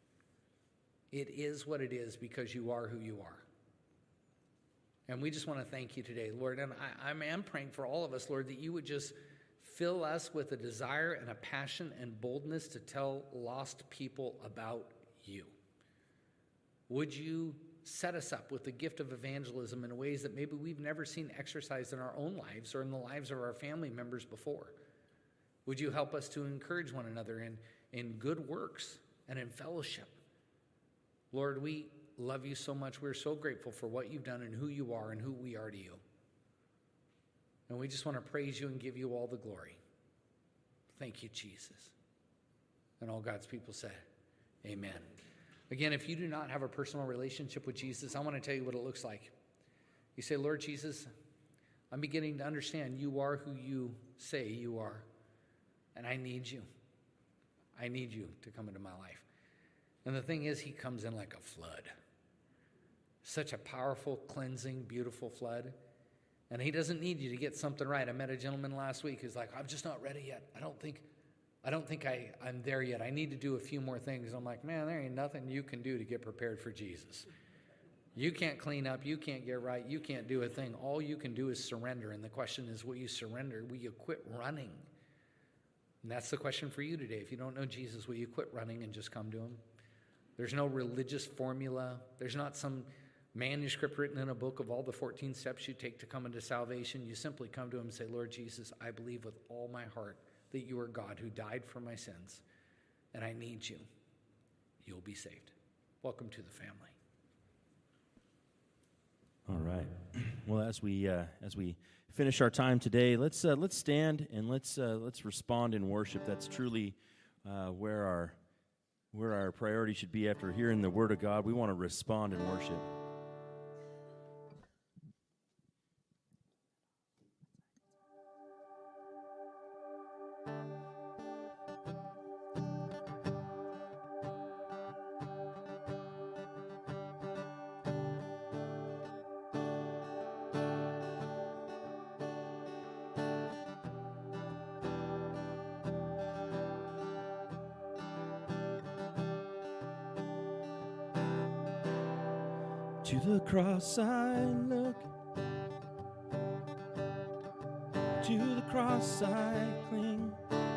[SPEAKER 4] it. It is what it is because you are who you are. And we just want to thank you today, Lord. And I, I am praying for all of us, Lord, that you would just fill us with a desire and a passion and boldness to tell lost people about you. Would you set us up with the gift of evangelism in ways that maybe we've never seen exercised in our own lives or in the lives of our family members before? Would you help us to encourage one another in, in good works and in fellowship? Lord, we love you so much. We're so grateful for what you've done and who you are and who we are to you. And we just want to praise you and give you all the glory. Thank you, Jesus. And all God's people said, amen. Again, if you do not have a personal relationship with Jesus, I want to tell you what it looks like. You say, Lord Jesus, I'm beginning to understand you are who you say you are, and I need you. I need you to come into my life. And the thing is, he comes in like a flood. Such a powerful, cleansing, beautiful flood. And he doesn't need you to get something right. I met a gentleman last week who's like, I'm just not ready yet. I don't think I don't think I, I'm there yet. I need to do a few more things. I'm like, man, there ain't nothing you can do to get prepared for Jesus. You can't clean up. You can't get right. You can't do a thing. All you can do is surrender. And the question is, will you surrender? Will you quit running? And that's the question for you today. If you don't know Jesus, will you quit running and just come to him? There's no religious formula. There's not some manuscript written in a book of all the fourteen steps you take to come into salvation. You simply come to him and say, Lord Jesus, I believe with all my heart that you are God who died for my sins, and I need you. You'll be saved. Welcome to the family.
[SPEAKER 3] All right. Well, as we uh, as we finish our time today, let's uh, let's stand and let's uh, let's respond in worship. That's truly uh, where our where our priority should be after hearing the Word of God. We want to respond in worship. To the cross I look, to the cross I cling,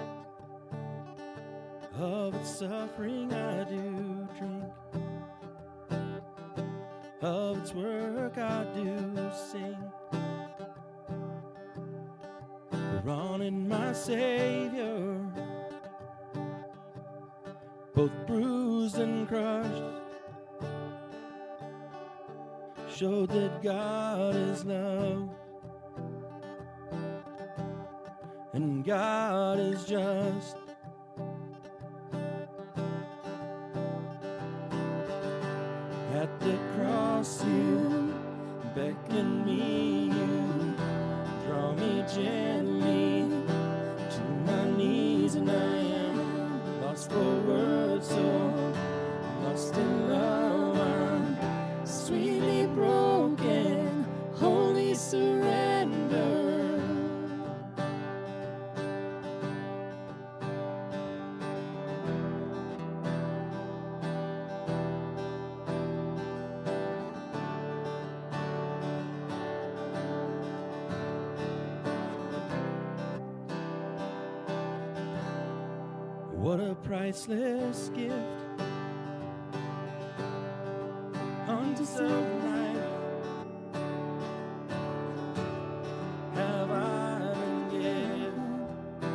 [SPEAKER 3] of its suffering I do drink, of its work I do sing. For on it my Savior, both bruised and crushed, showed that God is love, and God is just. At the cross you beckon me, you draw me gently to my knees, and I am lost for words, so lost in love. I'm sweetly broken, holy surrender. What a priceless gift, undeserved life have I been given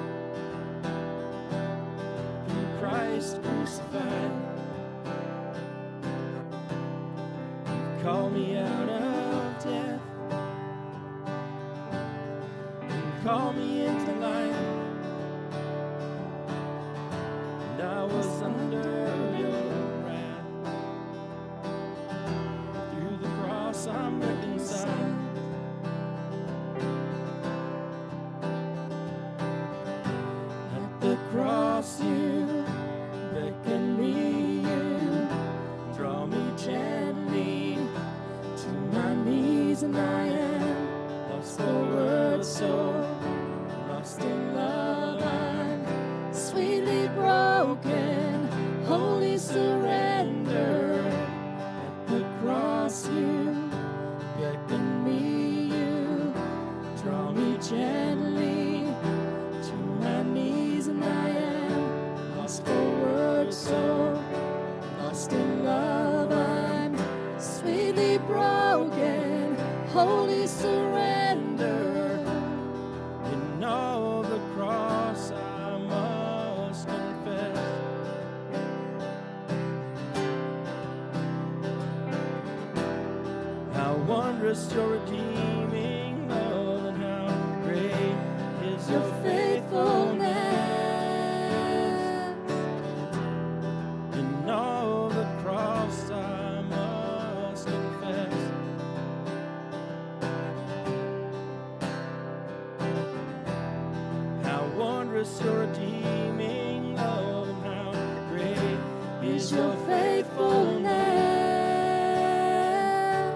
[SPEAKER 3] through Christ crucified. You call me out of death, you call me into life. I was under your wrath. Through the cross I'm reconciled. At the cross you beckon me, you draw me gently to my knees, and I am lost for words, so lost in love. I'm sweetly broken, holy surrender. At the cross you beckon me, you draw me gently to my knees, and I am lost for words, so lost in love. I'm sweetly broken, holy surrender. In all the cross I must confess, how wondrous your redeeming love, and how great is your faithfulness. In all the cross I must confess, how wondrous your redeeming love, and how great is your faithfulness.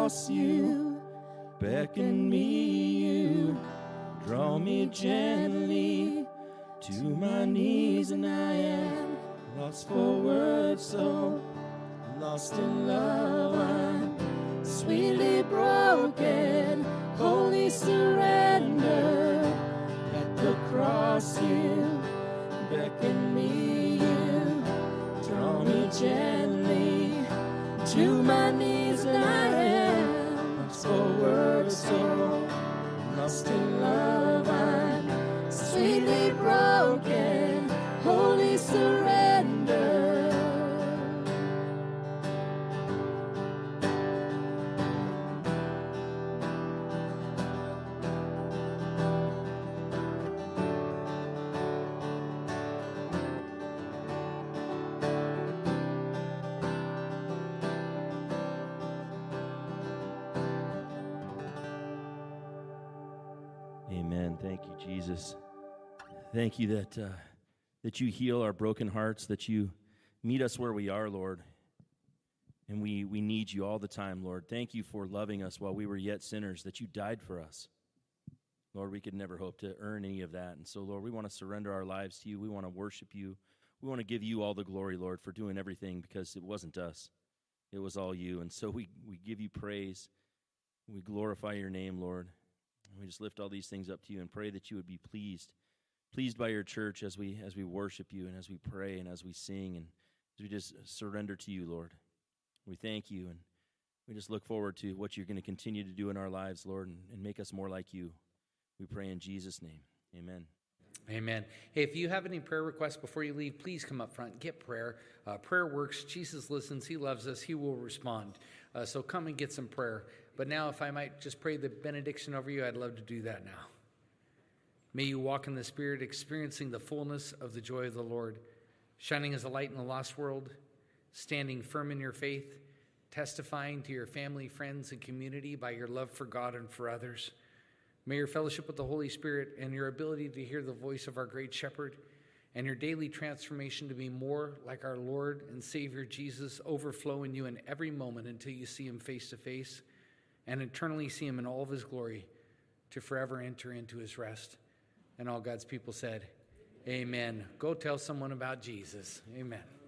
[SPEAKER 3] cross you beckon me, you draw me gently to my knees, and I am lost for words, so lost in love. I'm sweetly broken, holy surrender. At the cross you beckon me, you draw me gently to my knees, and I am lost for words, so lost in love. I'm sweetly broken, holy surrender. Amen. Thank you, Jesus. Thank you that uh, that you heal our broken hearts, that you meet us where we are, Lord. And we, we need you all the time, Lord. Thank you for loving us while we were yet sinners, that you died for us. Lord, we could never hope to earn any of that. And so, Lord, we want to surrender our lives to you. We want to worship you. We want to give you all the glory, Lord, for doing everything, because it wasn't us. It was all you. And so we, we give you praise. We glorify your name, Lord. We just lift all these things up to you and pray that you would be pleased, pleased by your church as we as we worship you and as we pray and as we sing and as we just surrender to you, Lord. We thank you, and we just look forward to what you're going to continue to do in our lives, Lord, and, and make us more like you. We pray in Jesus' name. Amen.
[SPEAKER 4] Amen. Hey, if you have any prayer requests before you leave, please come up front, get prayer. Uh, prayer works. Jesus listens. He loves us. He will respond. Uh, so come and get some prayer. But now, if I might just pray the benediction over you, I'd love to do that now. May you walk in the Spirit, experiencing the fullness of the joy of the Lord, shining as a light in a lost world, standing firm in your faith, testifying to your family, friends, and community by your love for God and for others. May your fellowship with the Holy Spirit and your ability to hear the voice of our great shepherd and your daily transformation to be more like our Lord and Savior Jesus overflow in you in every moment until you see him face to face and eternally see him in all of his glory, to forever enter into his rest. And all God's people said, amen. Go tell someone about Jesus. Amen.